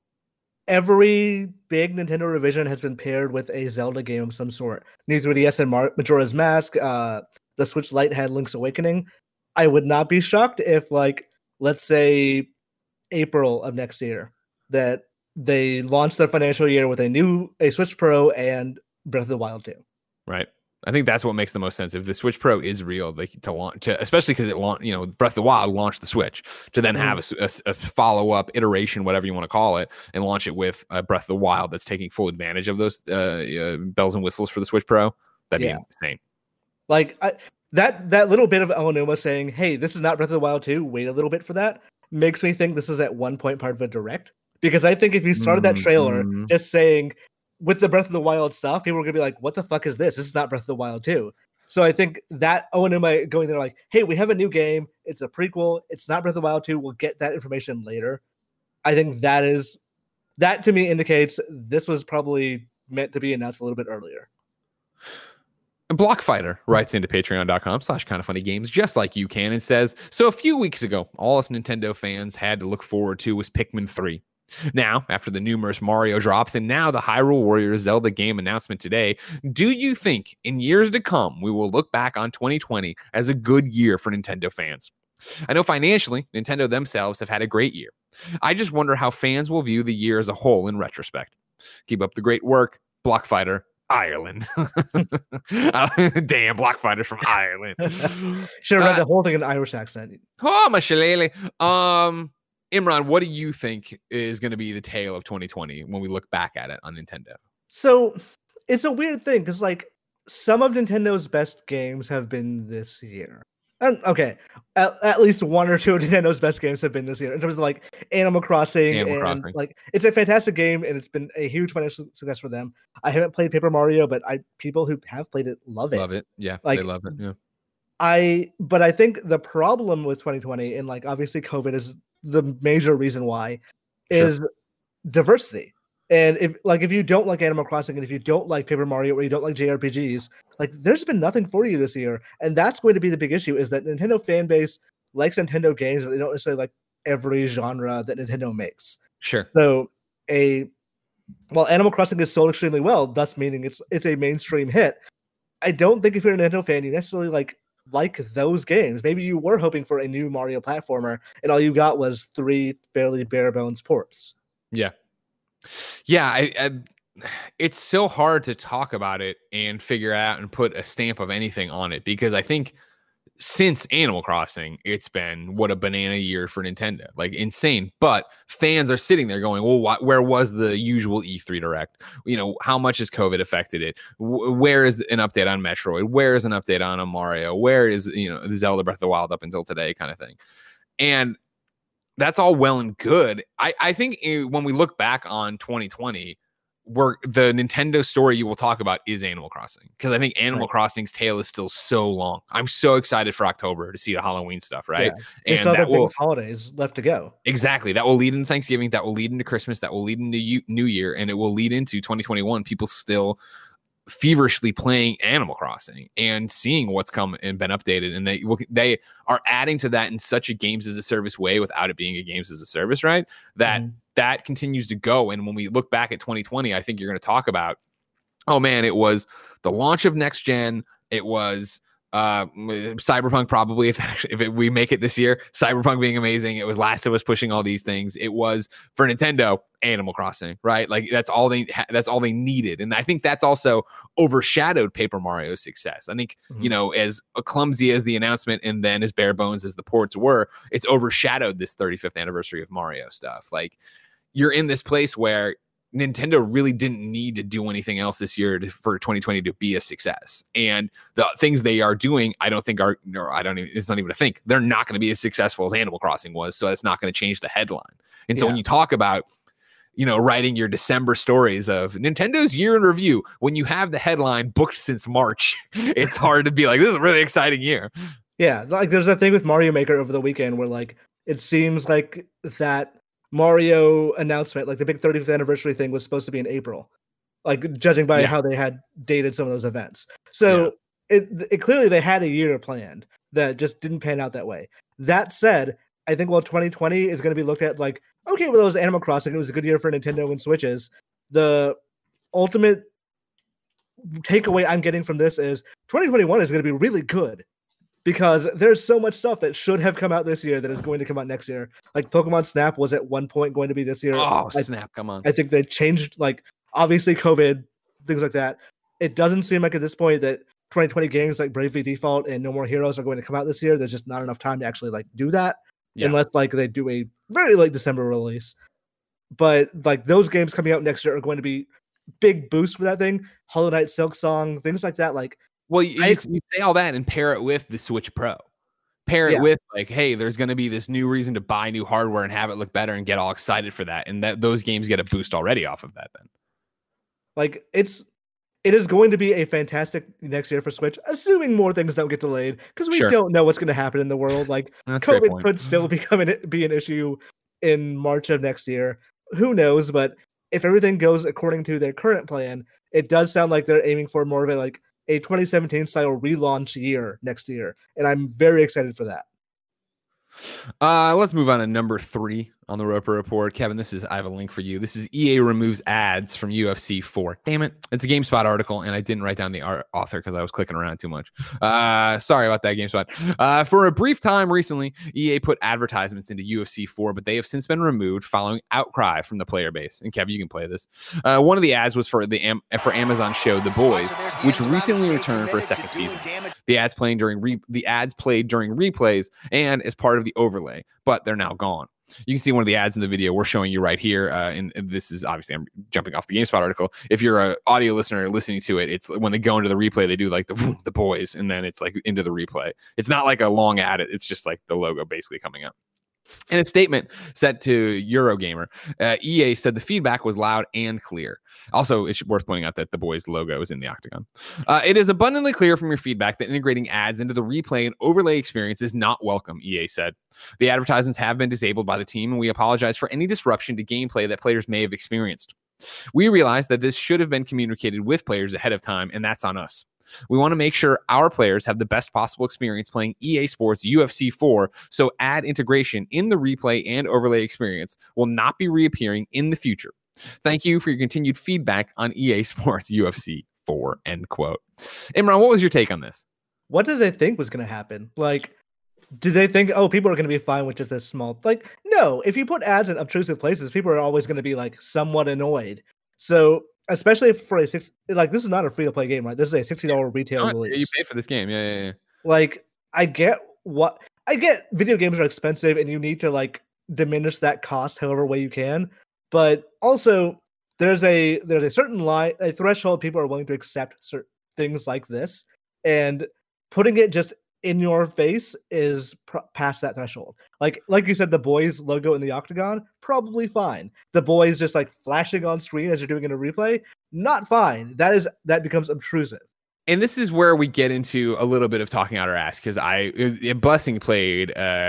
every big Nintendo revision has been paired with a Zelda game of some sort. New 3DS and Majora's Mask, the Switch Lite had Link's Awakening. I would not be shocked if, like, let's say April of next year, that they launch their financial year with a Switch Pro and Breath of the Wild 2. Right. I think that's what makes the most sense. If the Switch Pro is real, like to launch, especially because Breath of the Wild launched the Switch, to then have a follow-up iteration, whatever you want to call it, and launch it with Breath of the Wild that's taking full advantage of those bells and whistles for the Switch Pro. That'd be insane. Like that little bit of Aonuma saying, "Hey, this is not Breath of the Wild 2. Wait a little bit for that," makes me think this is at one point part of a direct. Because I think if you started that trailer just saying with the Breath of the Wild stuff, people are gonna be like, "What the fuck is this? This is not Breath of the Wild 2." So I think that Aonuma going there like, "Hey, we have a new game. It's a prequel. It's not Breath of the Wild 2. We'll get that information later." I think that to me indicates this was probably meant to be announced a little bit earlier. Blockfighter writes into patreon.com/kindoffunnygames just like you can and says, so a few weeks ago, all us Nintendo fans had to look forward to was Pikmin 3. Now, after the numerous Mario drops and now the Hyrule Warriors Zelda game announcement today, do you think in years to come we will look back on 2020 as a good year for Nintendo fans? I know financially, Nintendo themselves have had a great year. I just wonder how fans will view the year as a whole in retrospect. Keep up the great work, Blockfighter. Ireland. Damn, Blockfighter's from Ireland. Should have read the whole thing in Irish accent. Oh, my shillelagh. Imran, what do you think is going to be the tale of 2020 when we look back at it on Nintendo? So it's a weird thing because, like, some of Nintendo's best games have been this year. And okay, at least one or two of Nintendo's best games have been this year in terms of like Animal Crossing. Like, it's a fantastic game and it's been a huge financial success for them. I haven't played Paper Mario, but people who have played it love it. Love it. Yeah, like, they love it. Yeah. But I think the problem with 2020, and like obviously COVID is the major reason why, is diversity. And if you don't like Animal Crossing and if you don't like Paper Mario or you don't like JRPGs, like there's been nothing for you this year. And that's going to be the big issue, is that Nintendo fan base likes Nintendo games, but they don't necessarily like every genre that Nintendo makes. Sure. So Animal Crossing is sold extremely well, thus meaning it's a mainstream hit. I don't think if you're a Nintendo fan, you necessarily like those games. Maybe you were hoping for a new Mario platformer and all you got was 3 fairly bare bones ports. Yeah. Yeah, it's so hard to talk about it and figure out and put a stamp of anything on it, because I think since Animal Crossing, it's been what a banana year for Nintendo, like insane. But fans are sitting there going, well, where was the usual E3 Direct? You know, how much has COVID affected it? Where is an update on Metroid? Where is an update on a Mario? Where is, the Zelda Breath of the Wild up until today kind of thing? And that's all well and good. I think when we look back on 2020, the Nintendo story you will talk about is Animal Crossing, because I think Animal Crossing's tail is still so long. I'm so excited for October to see the Halloween stuff, right? Yeah. And that will holidays left to go. Exactly. That will lead into Thanksgiving. That will lead into Christmas. That will lead into New Year, and it will lead into 2021. People still feverishly playing Animal Crossing and seeing what's come and been updated, and they are adding to that in such a games as a service way without it being a games as a service, right? That continues to go. And when we look back at 2020, I think you're going to talk about, oh man, it was the launch of next gen, it was Cyberpunk probably, we make it this year, Cyberpunk being amazing. It was Last of Us pushing all these things. It was for Nintendo, Animal Crossing, right? Like that's all they needed, and I think that's also overshadowed Paper Mario's success. I think as clumsy as the announcement and then as bare bones as the ports were, it's overshadowed this 35th anniversary of Mario stuff. Like you're in this place where Nintendo really didn't need to do anything else this year for 2020 to be a success. And the things they are doing, it's not even a think. They're not going to be as successful as Animal Crossing was. So it's not going to change the headline. And so when you talk about, writing your December stories of Nintendo's year in review, when you have the headline booked since March, it's hard to be like, this is a really exciting year. Yeah. Like there's that thing with Mario Maker over the weekend where like, it seems like that Mario announcement, like the big 30th anniversary thing, was supposed to be in April, like judging by how they had dated some of those events. So it clearly they had a year planned that just didn't pan out that way. That said, I think 2020 is going to be looked at like, okay, well, it was Animal Crossing. It was a good year for Nintendo and Switches. The ultimate takeaway I'm getting from this is 2021 is going to be really good. Because there's so much stuff that should have come out this year that is going to come out next year. Like Pokemon Snap was at one point going to be this year. Oh, Snap, come on. I think they changed, like, obviously COVID, things like that. It doesn't seem like at this point that 2020 games like Bravely Default and No More Heroes are going to come out this year. There's just not enough time to actually, like, do that. Yeah. Unless, like, they do a very late December release. But, like, those games coming out next year are going to be big boosts for that thing. Hollow Knight, Silksong, things like that, like, well, you say all that and pair it with the Switch Pro. Pair it with like, hey, there's going to be this new reason to buy new hardware and have it look better and get all excited for that. And that those games get a boost already off of that then. Like it is going to be a fantastic next year for Switch, assuming more things don't get delayed because we don't know what's going to happen in the world. Like COVID could still be an issue in March of next year. Who knows? But if everything goes according to their current plan, it does sound like they're aiming for more of a 2017 style relaunch year next year. And I'm very excited for that. Let's move on to number 3 on the Roper Report. Kevin, I have a link for you. This is EA removes ads from UFC 4. Damn it. It's a GameSpot article, and I didn't write down the author because I was clicking around too much. Sorry about that, GameSpot. For a brief time recently, EA put advertisements into UFC 4, but they have since been removed following outcry from the player base. And Kevin, you can play this. One of the ads was for Amazon show The Boys, which recently returned for a second season. The ads played during replays and as part of the overlay, but they're now gone. You can see one of the ads in the video we're showing you right here. And this is obviously, I'm jumping off the GameSpot article. If you're an audio listener listening to it, it's when they go into the replay, they do like the boys, and then it's like into the replay. It's not like a long ad. It's just like the logo basically coming up. In a statement sent to Eurogamer, EA said the feedback was loud and clear. Also, it's worth pointing out that the Boys logo is in the octagon. It is abundantly clear from your feedback that integrating ads into the replay and overlay experience is not welcome, EA said. The advertisements have been disabled by the team, and we apologize for any disruption to gameplay that players may have experienced. We realize that this should have been communicated with players ahead of time, and that's on us. We want to make sure our players have the best possible experience playing EA Sports UFC 4, so ad integration in the replay and overlay experience will not be reappearing in the future. Thank you for your continued feedback on EA Sports UFC 4, end quote. Imran, what was your take on this? What did they think was going to happen? Like, did they think, oh, people are going to be fine with just this small? Like, no, if you put ads in obtrusive places, people are always going to be like somewhat annoyed. So, especially for this is not a free to play game, right? This is a $60 retail release. You pay for this game, yeah. Like, I get video games are expensive, and you need to like diminish that cost however way you can. But also, there's a certain a threshold people are willing to accept certain things like this, and putting it just in your face is past that threshold. Like you said, the Boys logo in the octagon, probably fine. The Boys just like flashing on screen as you're doing in a replay, not fine. That becomes obtrusive. And this is where we get into a little bit of talking out our ass, because Blessing played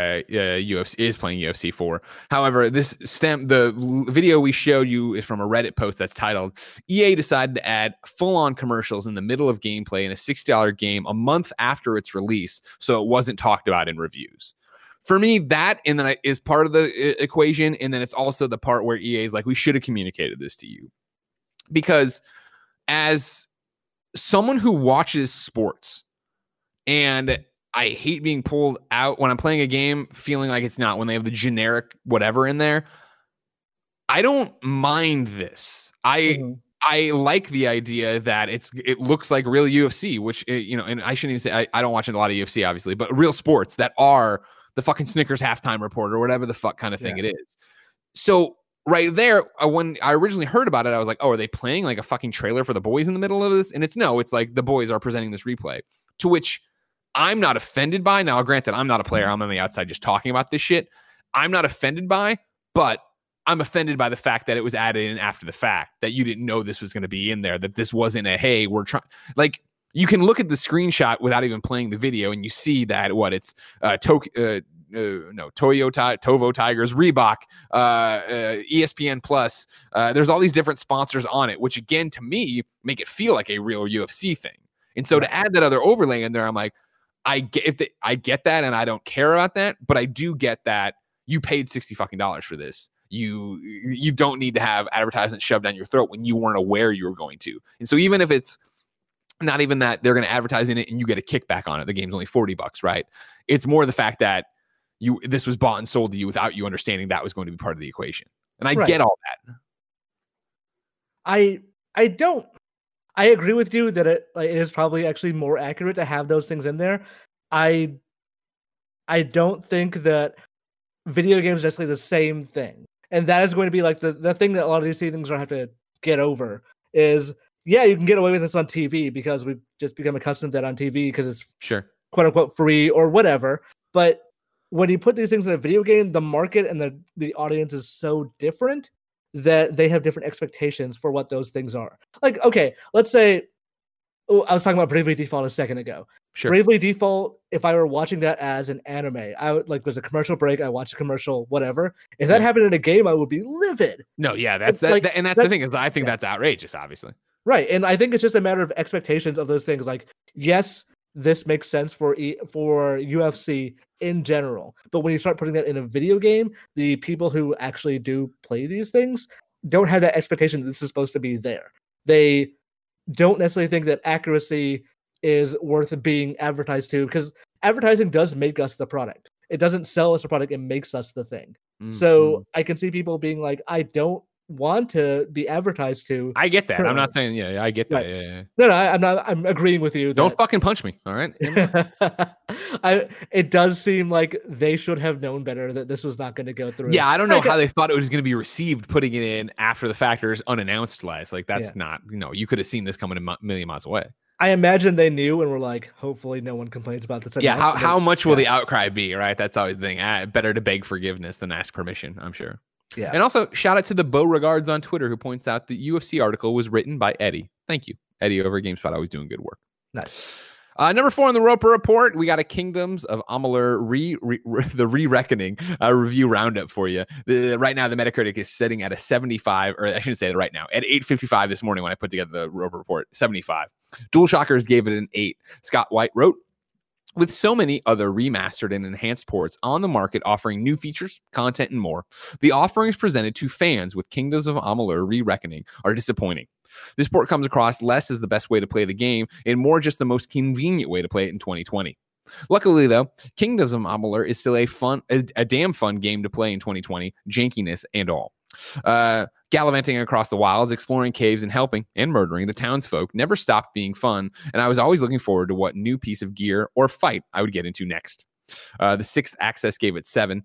is playing UFC 4. However, the video we showed you is from a Reddit post that's titled EA decided to add full-on commercials in the middle of gameplay in a $60 game a month after its release, so it wasn't talked about in reviews. For me, that and then is part of the equation, and then it's also the part where EA is like, we should have communicated this to you. Because as someone who watches sports, And I hate being pulled out when I'm playing a game feeling like it's not, when they have the generic whatever in there. I don't mind this. I like the idea that it looks like real UFC, which, and I shouldn't even say, I don't watch a lot of UFC, obviously, but real sports that are the fucking Snickers halftime report or whatever the fuck kind of thing it is. So right there, when I originally heard about it, I was like, oh, are they playing like a fucking trailer for The Boys in the middle of this? And it's like The Boys are presenting this replay, to which I'm not offended by. Now, granted, I'm not a player. I'm on the outside just talking about this shit. I'm not offended by, but I'm offended by the fact that it was added in after the fact, that you didn't know this was going to be in there, that this wasn't a, hey, we're trying. Like, you can look at the screenshot without even playing the video, and you see that it's Toyo Tovo Tigers, Reebok, ESPN Plus. There's all these different sponsors on it, which again, to me, make it feel like a real UFC thing. And so to add that other overlay in there, I'm like, I get that, and I don't care about that, but I do get that you paid $60 fucking for this. You don't need to have advertisements shoved down your throat when you weren't aware you were going to. And so even if it's not even that they're going to advertise in it and you get a kickback on it, the game's only $40, right? It's more the fact that this was bought and sold to you without you understanding that was going to be part of the equation. And I get all that. I agree with you that it is probably actually more accurate to have those things in there. I don't think that video games are necessarily the same thing. And that is going to be like the thing that a lot of these things are going to have to get over is, yeah, you can get away with this on TV because we've just become accustomed to that on TV because it's quote unquote free or whatever. But when you put these things in a video game, the market and the audience is so different that they have different expectations for what those things are. Like, okay, let's say, I was talking about Bravely Default a second ago. Sure. Bravely Default, if I were watching that as an anime, I would there's a commercial break, I watch a commercial, whatever. If that happened in a game, I would be livid. No, yeah, that's and that's the thing, is I think that's outrageous, obviously. Right, and I think it's just a matter of expectations of those things. Like, yes, this makes sense for UFC in general, but when you start putting that in a video game, the people who actually do play these things don't have that expectation that this is supposed to be there. They don't necessarily think that accuracy is worth being advertised to, because advertising does make us the product. It doesn't sell us a product, it makes us the thing. Mm-hmm. So I can see people being like, I don't want to be advertised to. I get that. I'm not saying, I get that. Right. Yeah. No, I'm not. I'm agreeing with you. Don't fucking punch me. All right. It does seem like they should have known better that this was not going to go through. Yeah, I don't know how they thought it was going to be received, putting it in after the factors unannounced last. Like, that's not, you could have seen this coming a million miles away. I imagine they knew and were like, hopefully no one complains about this. Yeah, how much will the outcry be, right? That's always the thing. Better to beg forgiveness than ask permission, I'm sure. Yeah. And also, shout out to the Beauregards on Twitter, who points out the UFC article was written by Eddie. Thank you. Eddie over at GameSpot, always doing good work. Nice. Number 4 on the Roper Report, we got a Kingdoms of Amalur the Re-Reckoning review roundup for you. Right now, the Metacritic is sitting at a 75, or I shouldn't say that right now, at 8:55 this morning when I put together the Roper Report, 75. DualShockers gave it an 8. Scott White wrote, with so many other remastered and enhanced ports on the market offering new features, content, and more, the offerings presented to fans with Kingdoms of Amalur Re-Reckoning are disappointing. This port comes across less as the best way to play the game and more just the most convenient way to play it in 2020. Luckily, though, Kingdoms of Amalur is still a damn fun game to play in 2020, jankiness and all. Gallivanting across the wilds, exploring caves, and helping and murdering the townsfolk never stopped being fun, and I was always looking forward to what new piece of gear or fight I would get into next. The Sixth Access gave it a 7.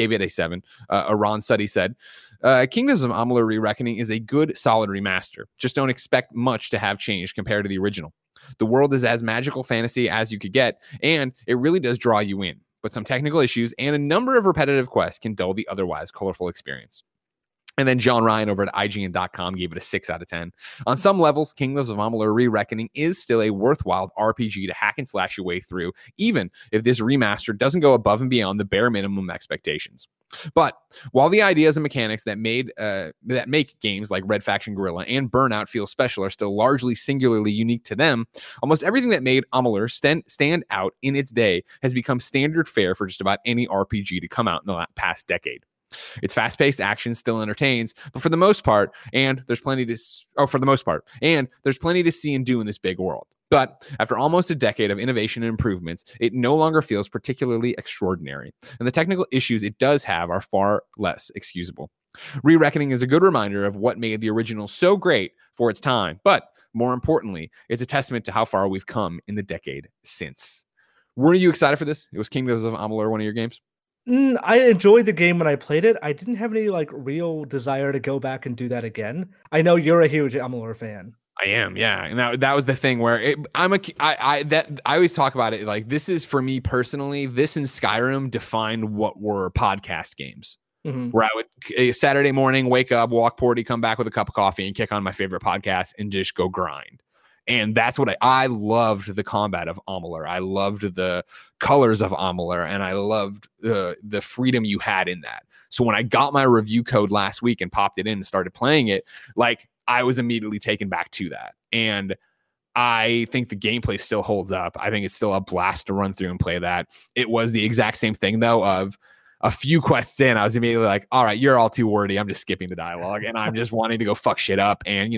Ron Suddy said, Kingdoms of Amalur Re-Reckoning is a good, solid remaster. Just don't expect much to have changed compared to the original. The world is as magical fantasy as you could get, and it really does draw you in. But some technical issues and a number of repetitive quests can dull the otherwise colorful experience. And then John Ryan over at IGN.com gave it a 6 out of 10. On some levels, Kingdoms of Amalur Re-Reckoning is still a worthwhile RPG to hack and slash your way through, even if this remaster doesn't go above and beyond the bare minimum expectations. But while the ideas and mechanics that make games like Red Faction Guerrilla and Burnout feel special are still largely singularly unique to them, almost everything that made Amalur stand out in its day has become standard fare for just about any RPG to come out in the past decade. Its fast-paced action still entertains, but for the most part, and there's plenty to see and do in this big world. But after almost a decade of innovation and improvements, it no longer feels particularly extraordinary, and the technical issues it does have are far less excusable. Re-Reckoning is a good reminder of what made the original so great for its time, but more importantly, it's a testament to how far we've come in the decade since. Were you excited for this? It was Kingdoms of Amalur, one of your games? I enjoyed the game when I played it. I didn't have any like real desire to go back and do that again. I know you're a huge Amalur fan. I am, yeah, and that was the thing where I always talk about it. Like, this is, for me personally, this and Skyrim defined what were podcast games. Mm-hmm. Where I would Saturday morning wake up, walk Porty, come back with a cup of coffee, and kick on my favorite podcast and just go grind. And that's what I loved the combat of Amalur. I loved the colors of Amalur, and I loved the freedom you had in that. So when I got my review code last week and popped it in and started playing it, like, I was immediately taken back to that. And I think the gameplay still holds up. I think it's still a blast to run through and play that. It was the exact same thing, though, of a few quests in, I was immediately like, all right, you're all too wordy. I'm just skipping the dialogue, and I'm just wanting to go fuck shit up. And,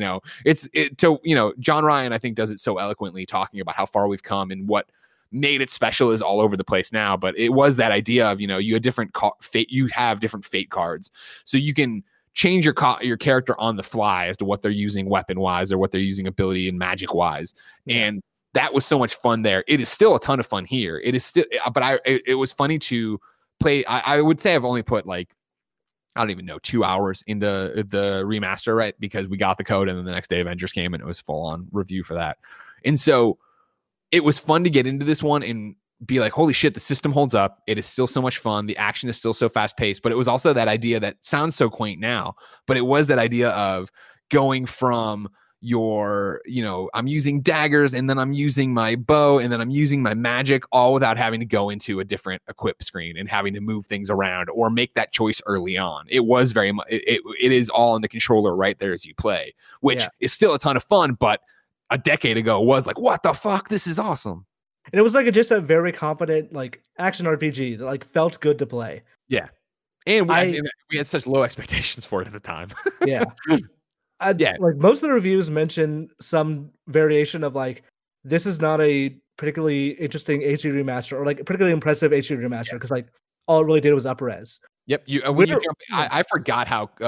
John Ryan, I think, does it so eloquently, talking about how far we've come and what made it special is all over the place now. But it was that idea of, you had different fate. You have different fate cards, so you can change your character on the fly as to what they're using weapon wise or what they're using ability and magic wise. Yeah. And that was so much fun there. It is still a ton of fun here. It is still, but it was funny to play. I would say I've only put like, I don't even know, 2 hours into the remaster, right? Because we got the code and then the next day Avengers came and it was full on review for that. And so it was fun to get into this one and be like, holy shit, the system holds up. It is still so much fun. The action is still so fast paced, but it was also that idea that sounds so quaint now, but it was that idea of going from I'm using daggers and then I'm using my bow and then I'm using my magic, all without having to go into a different equip screen and having to move things around or make that choice early on. It was very much, it is all in the controller right there as you play, which is still a ton of fun, but a decade ago was like, what the fuck? This is awesome. And it was like just a very competent like action RPG that like felt good to play. Yeah. And we had such low expectations for it at the time. Yeah. Like most of the reviews mention some variation of like, this is not a particularly interesting HD remaster or like a particularly impressive HD remaster because like all it really did was up res. Yep. I forgot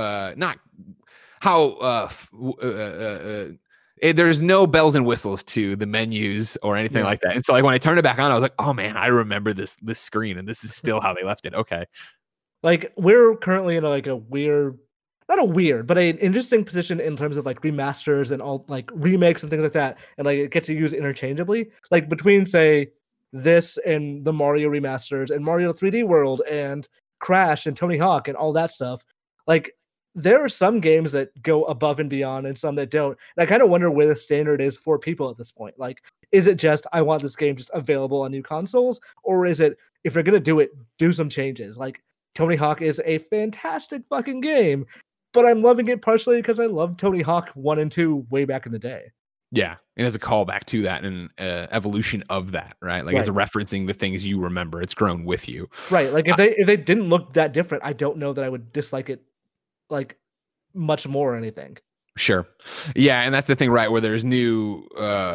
there's no bells and whistles to the menus or anything like that. And so like when I turned it back on, I was like, oh man, I remember this screen and this is still how they left it. Okay. Like we're currently in like a weird, not a weird, but an interesting position in terms of like remasters and all like remakes and things like that. And like it gets to use interchangeably, like between say this and the Mario remasters and Mario 3D World and Crash and Tony Hawk and all that stuff. Like there are some games that go above and beyond and some that don't. And I kind of wonder where the standard is for people at this point. Like, is it just, I want this game just available on new consoles? Or is it, if you're going to do it, do some changes? Like Tony Hawk is a fantastic fucking game, but I'm loving it partially because I loved Tony Hawk 1 and 2 way back in the day. Yeah, and as a callback to that and evolution of that, right? Like as a referencing the things you remember, it's grown with you. Right, like if they didn't look that different, I don't know that I would dislike it like much more or anything. Sure. Yeah, and that's the thing, right? Where there's new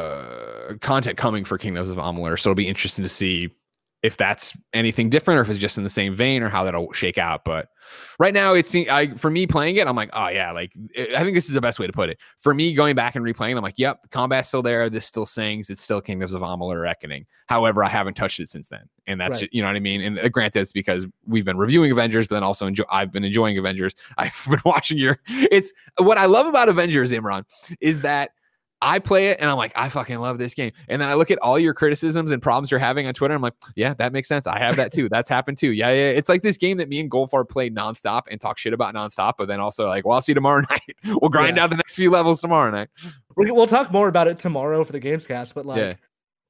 content coming for Kingdoms of Amalur, so it'll be interesting to see if that's anything different or if it's just in the same vein or how that'll shake out. But right now, for me playing it, I'm like, oh yeah, like I think this is the best way to put it. For me, going back and replaying, I'm like, yep, the combat's still there. This still sings. It's still Kingdoms of Amalur Reckoning. However, I haven't touched it since then, and that's you know what I mean. And granted, it's because we've been reviewing Avengers, but then also I've been enjoying Avengers. I've been watching It's what I love about Avengers, Imran, is that I play it and I'm like, I fucking love this game. And then I look at all your criticisms and problems you're having on Twitter. I'm like, yeah, that makes sense. I have that too. That's happened too. Yeah. It's like this game that me and Goldfarb play nonstop and talk shit about nonstop. But then also like, well, I'll see you tomorrow night. We'll grind out the next few levels tomorrow night. We'll talk more about it tomorrow for the Gamescast. But like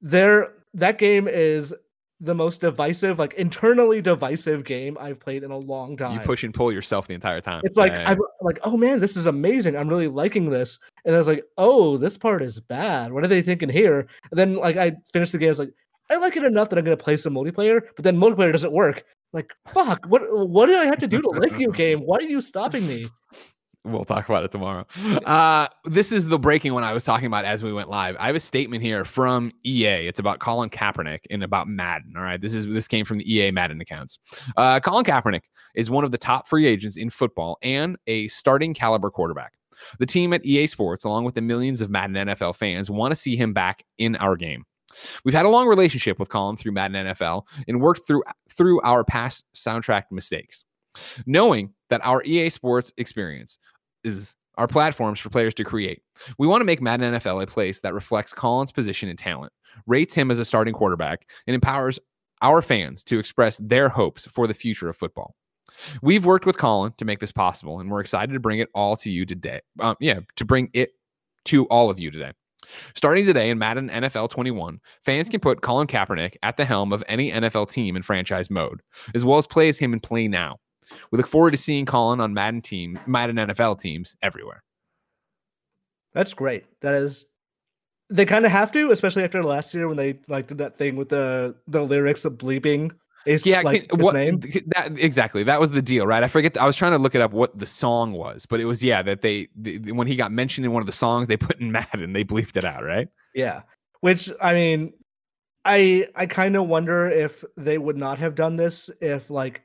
that game is the most divisive, like internally divisive game I've played in a long time. You push and pull yourself the entire time. It's like, I'm like, oh man, this is amazing. I'm really liking this. And I was like, oh, this part is bad. What are they thinking here? And then like I finished the game. I was like, I like it enough that I'm going to play some multiplayer, but then multiplayer doesn't work. Like, fuck, what do I have to do to like you, game? Why are you stopping me? We'll talk about it tomorrow. This is the breaking one I was talking about as we went live. I have a statement here from EA. It's about Colin Kaepernick and about Madden. All right, this came from the EA Madden accounts. Colin Kaepernick is one of the top free agents in football and a starting caliber quarterback. The team at EA Sports, along with the millions of Madden NFL fans, want to see him back in our game. We've had a long relationship with Colin through Madden NFL and worked through our past soundtrack mistakes. Knowing that our EA Sports experience is our platforms for players to create, we want to make Madden NFL a place that reflects Colin's position and talent, rates him as a starting quarterback, and empowers our fans to express their hopes for the future of football. We've worked with Colin to make this possible, and we're excited to bring it all to you today. To bring it to all of you today. Starting today in Madden NFL 21, fans can put Colin Kaepernick at the helm of any NFL team in franchise mode, as well as play as him in Play Now. We look forward to seeing Colin on Madden NFL teams everywhere. That's great. That is, they kind of have to, especially after last year when they did that thing with the lyrics of bleeping. His name. Exactly. That was the deal, right? I forget. I was trying to look it up what the song was, but it was that they when he got mentioned in one of the songs they put in Madden, they bleeped it out, right? Yeah. Which I mean, I kind of wonder if they would not have done this if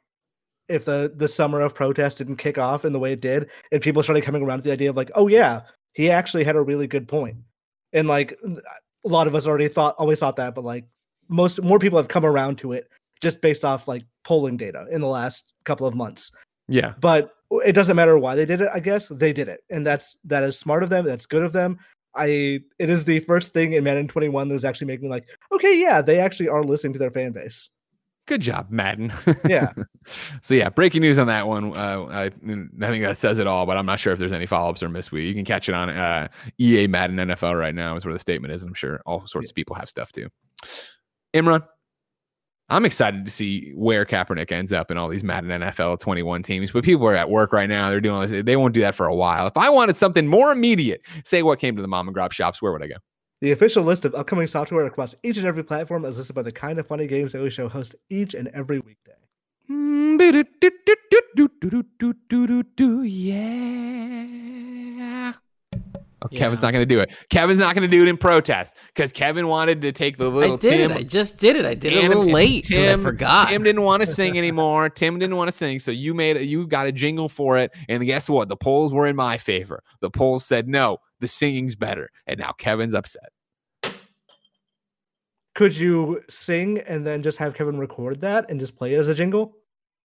the summer of protest didn't kick off in the way it did, and people started coming around to the idea of oh yeah, he actually had a really good point, and a lot of us always thought that, but more people have come around to it just based off polling data in the last couple of months. Yeah, but it doesn't matter why they did it. I guess they did it, and that is smart of them. That's good of them. It is the first thing in Madden 21 that was actually making me okay, yeah, they actually are listening to their fan base. Good job, Madden. Yeah. So yeah, breaking news on that one. I think that says it all, but I'm not sure if there's any follow-ups or missed. You can catch it on EA Madden NFL right now is where the statement is. And I'm sure all sorts of people have stuff too. Imran, I'm excited to see where Kaepernick ends up in all these Madden NFL 21 teams, but people are at work right now. They're doing this. They won't do that for a while. If I wanted something more immediate, say what came to the mom and grab shops, where would I go? The official list of upcoming software across each and every platform is listed by the Kind of Funny Games Daily Show host each and every weekday. Yeah. Oh, Kevin's not going to do it. Kevin's not going to do it in protest because Kevin wanted to take the little Tim. I just did it. I did it a little late. I forgot. Tim didn't want to sing anymore. Tim didn't want to sing, so you got a jingle for it. And guess what? The polls were in my favor. The polls said no, the singing's better, and now Kevin's upset. Could you sing and then just have Kevin record that and just play it as a jingle?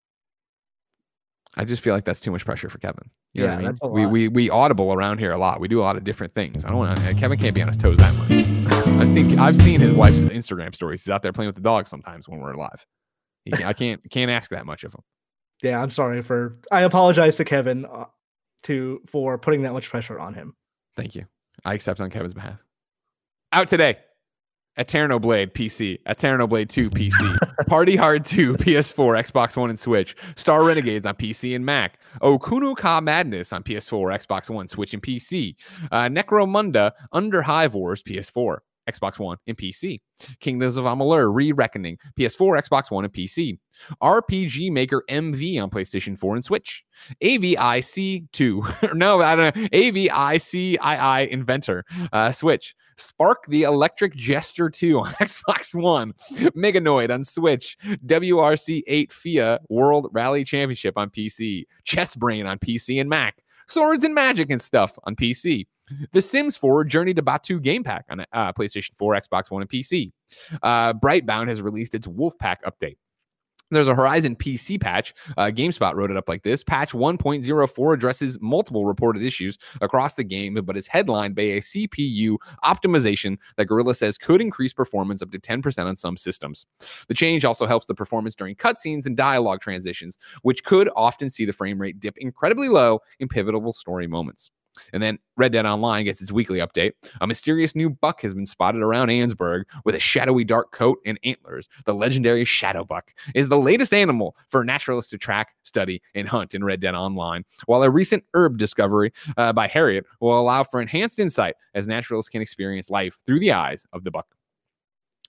I just feel like that's too much pressure for Kevin. You know what I mean? That's a lot. We audible around here a lot. We do a lot of different things. I don't want to. Kevin can't be on his toes that much. I've seen his wife's Instagram stories. He's out there playing with the dog sometimes when we're live. I can't ask that much of him. Yeah, I'm sorry I apologize to Kevin for putting that much pressure on him. Thank you. I accept on Kevin's behalf. Out today. Eterno Blade PC, Eterno Blade 2 PC, Party Hard 2 PS4, Xbox One, and Switch, Star Renegades on PC and Mac, Okunu Ka Madness on PS4, Xbox One, Switch, and PC, Necromunda Under Hive Wars PS4, Xbox One, and PC, Kingdoms of Amalur Re-Reckoning, PS4, Xbox One, and PC, RPG Maker MV on PlayStation 4 and Switch, AVIC2, no, I don't know, AVICII Inventor, Switch, Spark the Electric Jester 2 on Xbox One, Meganoid on Switch, WRC 8 FIA World Rally Championship on PC, Chess Brain on PC and Mac, Swords and Magic and Stuff on PC, The Sims 4 Journey to Batu game pack on PlayStation 4, Xbox One, and PC. Brightbound has released its Wolfpack update. There's a Horizon PC patch. GameSpot wrote it up like this. Patch 1.04 addresses multiple reported issues across the game, but is headlined by a CPU optimization that Guerrilla says could increase performance up to 10% on some systems. The change also helps the performance during cutscenes and dialogue transitions, which could often see the frame rate dip incredibly low in pivotal story moments. And then Red Dead Online gets its weekly update. A mysterious new buck has been spotted around Annesburg with a shadowy dark coat and antlers. The legendary Shadow Buck is the latest animal for naturalists to track, study, and hunt in Red Dead Online, while a recent herb discovery by Harriet will allow for enhanced insight as naturalists can experience life through the eyes of the buck.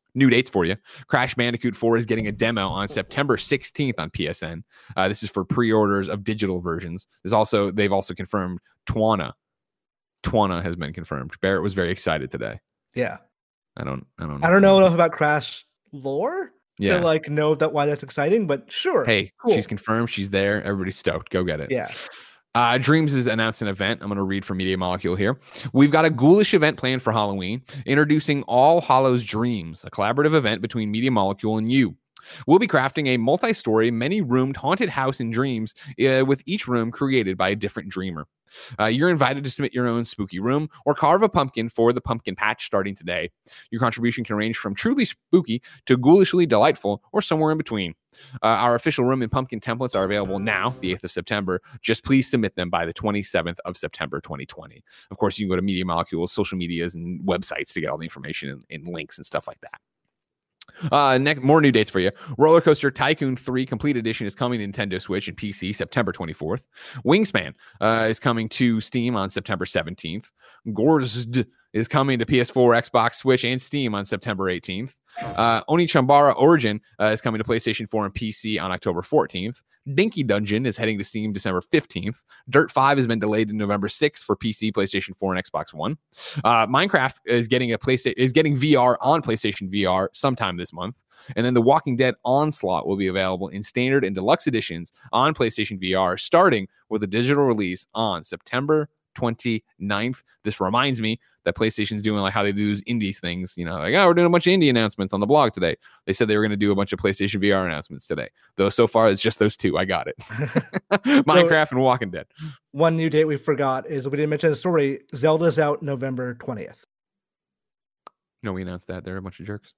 New dates for you. Crash Bandicoot 4 is getting a demo on September 16th on PSN. This is for pre-orders of digital versions. They've also confirmed Twana. Twana has been confirmed. Barrett was very excited today. Yeah. I don't know enough about Crash lore to like know why that's exciting, but sure. Hey, cool. She's confirmed. She's there. Everybody's stoked. Go get it. Yeah. Dreams has announced an event. I'm going to read from Media Molecule here. We've got a ghoulish event planned for Halloween, introducing All Hallows Dreams, a collaborative event between Media Molecule and you. We'll be crafting a multi-story, many-roomed haunted house in Dreams, with each room created by a different dreamer. You're invited to submit your own spooky room or carve a pumpkin for the pumpkin patch starting today. Your contribution can range from truly spooky to ghoulishly delightful or somewhere in between. Our official room and pumpkin templates are available now, the 8th of September. Just please submit them by the 27th of September, 2020. Of course, you can go to Media Molecule's social medias and websites to get all the information and links and stuff like that. More new dates for you. Roller Coaster Tycoon 3 Complete Edition is coming to Nintendo Switch and PC September 24th. Wingspan is coming to Steam on September 17th. Gorzd is coming to PS4, Xbox, Switch, and Steam on September 18th. Onichambara Origin is coming to PlayStation 4 and PC on October 14th. Dinky Dungeon is heading to Steam December 15th. Dirt 5 has been delayed to November 6th for PC, PlayStation 4, and Xbox One. Minecraft is getting VR on PlayStation VR sometime this month. And then The Walking Dead Onslaught will be available in standard and deluxe editions on PlayStation VR, starting with a digital release on September 29th. This reminds me that PlayStation's doing like how they do these indies things, like, we're doing a bunch of indie announcements on the blog today. They said they were going to do a bunch of PlayStation VR announcements today, though so far it's just those two. I got it. Minecraft and Walking Dead. One new date we forgot is we didn't mention the story. Zelda's out November 20th. No, we announced that. They're a bunch of jerks.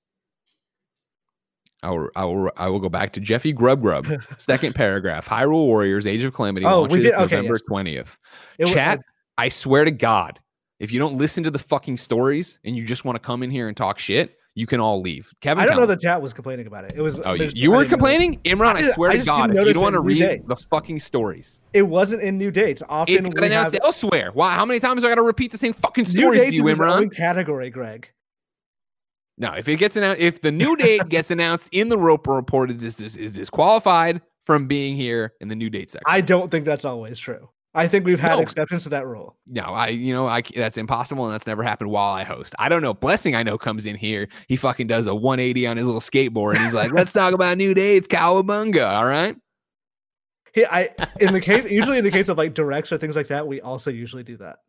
I will go back to Jeffy Grub. Second paragraph. Hyrule Warriors Age of Calamity launches November 20th. Chat, I swear to God, if you don't listen to the fucking stories and you just want to come in here and talk shit, you can all leave. Kevin, I don't know the chat was complaining about it. It was. Oh, you were complaining? Imran, I swear to God, if you don't want to read the fucking stories. It wasn't in new dates. Often it got announced elsewhere. Why? How many times do I got to repeat the same fucking stories to you, Imran? Category, Greg. No, if it gets announced, if the new date gets announced in the Roper Report, is disqualified from being here in the new date section. I don't think that's always true. I think we've had exceptions to that rule. No, that's impossible, and that's never happened while I host. I don't know. Blessing, I know, comes in here. He fucking does a 180 on his little skateboard, and he's like, "Let's talk about new dates, cowabunga." All right. Usually in the case of like directs or things like that, we also usually do that.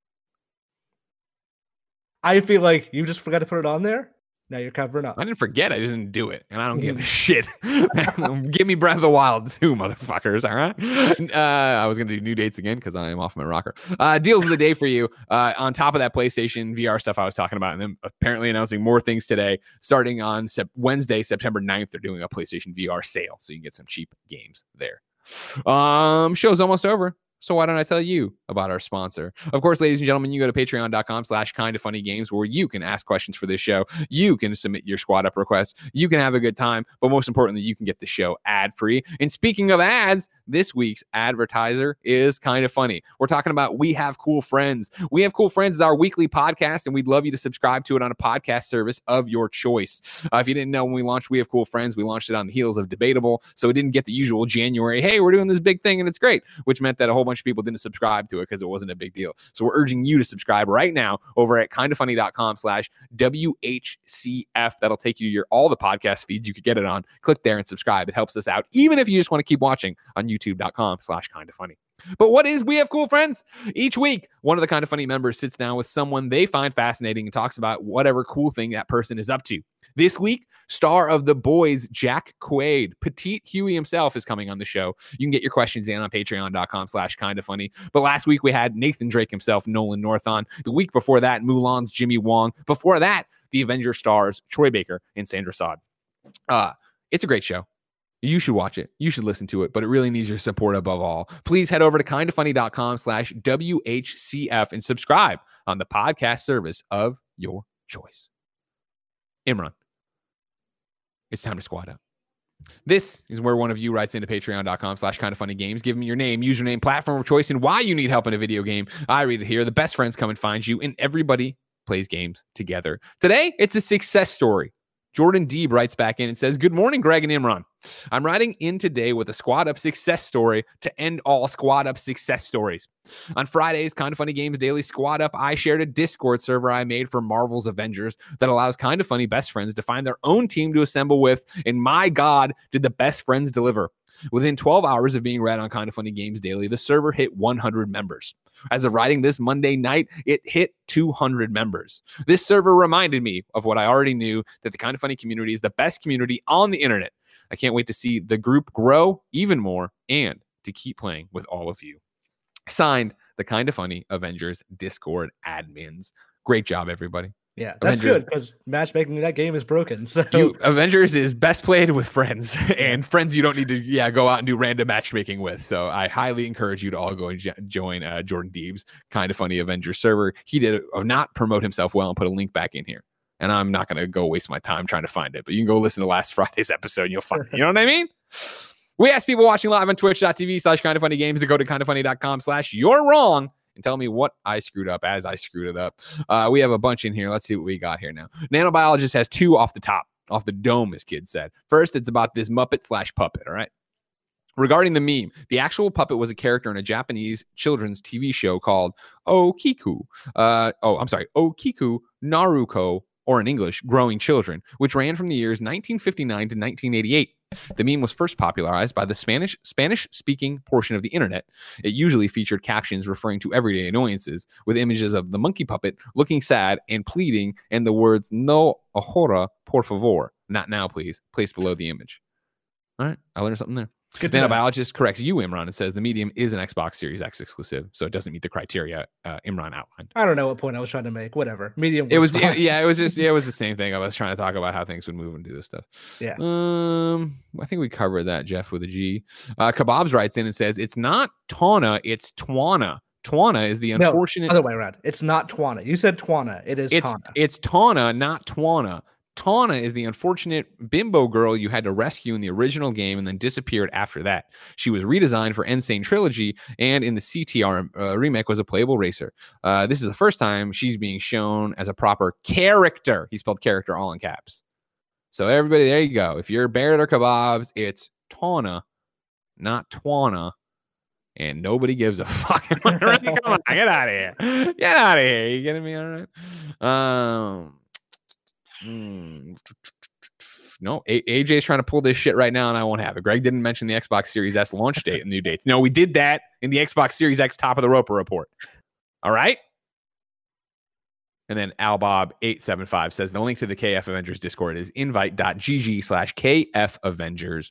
I feel like you just forgot to put it on there. Now you're covering up. I didn't forget. I just didn't do it. And I don't give a shit. Give me Breath of the Wild too, motherfuckers. All right. I was going to do new dates again because I am off my rocker. Deals of the day for you. On top of that PlayStation VR stuff I was talking about, and then apparently announcing more things today. Starting on Wednesday, September 9th, they're doing a PlayStation VR sale. So you can get some cheap games there. Show's almost over. So why don't I tell you about our sponsor? Of course, ladies and gentlemen, you go to patreon.com/kindoffunnygames where you can ask questions for this show. You can submit your squad up requests. You can have a good time. But most importantly, you can get the show ad-free. And speaking of ads, this week's advertiser is Kind of Funny. We're talking about We Have Cool Friends. We Have Cool Friends is our weekly podcast, and we'd love you to subscribe to it on a podcast service of your choice. If you didn't know, when we launched We Have Cool Friends, we launched it on the heels of Debatable. So it didn't get the usual January, hey, we're doing this big thing and it's great, which meant that a whole bunch of people didn't subscribe to it because it wasn't a big deal. So we're urging you to subscribe right now over at kindoffunny.com/WHCF. That'll take you to all the podcast feeds you could get it on. Click there and subscribe. It helps us out, even if you just want to keep watching on youtube.com/kindoffunny. But what is We Have Cool Friends? Each week, one of the Kind of Funny members sits down with someone they find fascinating and talks about whatever cool thing that person is up to. This week, star of The Boys, Jack Quaid, Petite Huey himself, is coming on the show. You can get your questions in on patreon.com/kindoffunny. But last week, we had Nathan Drake himself, Nolan North on. The week before that, Mulan's Jimmy Wong. Before that, the Avenger stars, Troy Baker and Sandra Sod. It's a great show. You should watch it. You should listen to it, but it really needs your support above all. Please head over to kindoffunny.com/WHCF and subscribe on the podcast service of your choice. Imran, it's time to squad up. This is where one of you writes into patreon.com/kindoffunnygames. Give me your name, username, platform of choice, and why you need help in a video game. I read it here. The best friends come and find you, and everybody plays games together. Today, it's a success story. Jordan Deeb writes back in and says, good morning, Greg and Imran. I'm writing in today with a Squad Up success story to end all Squad Up success stories. On Friday's Kind of Funny Games Daily Squad Up, I shared a Discord server I made for Marvel's Avengers that allows Kind of Funny best friends to find their own team to assemble with, and my God, did the best friends deliver. Within 12 hours of being read on Kind of Funny Games Daily, the server hit 100 members. As of writing this Monday night, it hit 200 members. This server reminded me of what I already knew, that the Kind of Funny community is the best community on the internet. I can't wait to see the group grow even more and to keep playing with all of you. Signed, the Kind of Funny Avengers Discord admins. Great job, everybody. Yeah, that's good because matchmaking in that game is broken. So Avengers is best played with friends and friends you don't need to go out and do random matchmaking with. So I highly encourage you to all go and join Jordan Deeb's Kind of Funny Avengers server. He did not promote himself well and put a link back in here. And I'm not going to go waste my time trying to find it, but you can go listen to last Friday's episode and you'll find it. You know what I mean? We asked people watching live on twitch.tv/kindoffunnygames to go to kindoffunny.com/you're wrong and tell me what I screwed up as I screwed it up. We have a bunch in here. Let's see what we got here now. Nanobiologist has two off the top, off the dome, as kids said. First, it's about this Muppet/puppet, all right? Regarding the meme, the actual puppet was a character in a Japanese children's TV show called Okiku. Okiku Naruko, or in English, Growing Children, which ran from the years 1959 to 1988. The meme was first popularized by the Spanish-speaking portion of the internet. It usually featured captions referring to everyday annoyances, with images of the monkey puppet looking sad and pleading, and the words "No ahora, por favor," not now, please, placed below the image. All right, I learned something there. Nanobiologist corrects you, Imran, and says the medium is an Xbox Series X exclusive, so it doesn't meet the criteria Imran outlined. I don't know what point I was trying to make. Whatever. Medium. It was the same thing. I was trying to talk about how things would move and do this stuff. Yeah. I think we covered that, Jeff, with a G. Kebabs writes in and says it's not Tawna, it's Twana. Twana is the unfortunate. No, other way around. It's not Twana. You said Twana. It's Tawna. It's Tawna, not Twana. Tawna is the unfortunate bimbo girl you had to rescue in the original game and then disappeared after that. She was redesigned for Insane Trilogy and in the CTR remake was a playable racer. This is the first time she's being shown as a proper character. He spelled character all in caps. So everybody, there you go. If you're Barrett or Kebabs, it's Tawna, not Twana. And nobody gives a fuck. Come on, get out of here. Get out of here. You getting me all right? No, AJ's trying to pull this shit right now, and I won't have it. Greg didn't mention the Xbox Series S launch date and new dates. No, we did that in the Xbox Series X top of the Roper report. All right? And then Albob875 says the link to the KF Avengers Discord is invite.gg/KF Avengers.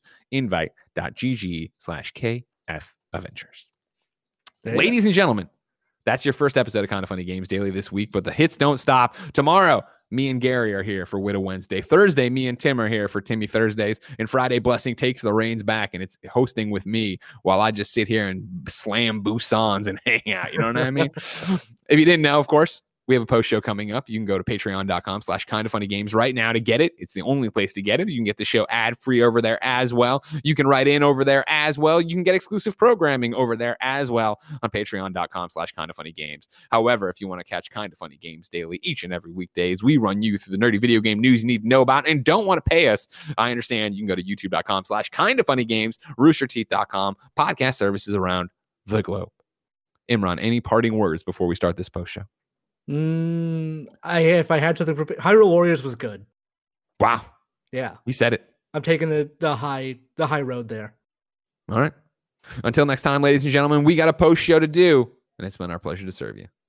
Invite.gg/KF Avengers. Ladies and gentlemen, that's your first episode of Kind of Funny Games Daily this week, but the hits don't stop. Tomorrow, me and Gary are here for Widow Wednesday. Thursday, me and Tim are here for Timmy Thursdays. And Friday, Blessing takes the reins back and it's hosting with me while I just sit here and slam Busans and hang out. You know what I mean? If you didn't know, of course, we have a post show coming up. You can go to patreon.com/kindoffunnygames right now to get it. It's the only place to get it. You can get the show ad-free over there as well. You can write in over there as well. You can get exclusive programming over there as well on patreon.com/kindoffunnygames. However, if you want to catch Kind of Funny Games Daily each and every weekdays, we run you through the nerdy video game news you need to know about and don't want to pay us. I understand. You can go to youtube.com/kindoffunnygames, roosterteeth.com, podcast services around the globe. Imran, any parting words before we start this post show? If I had to, Hyrule Warriors was good. Wow. Yeah. You said it. I'm taking the high road there. All right. Until next time, ladies and gentlemen, we got a post show to do, and it's been our pleasure to serve you.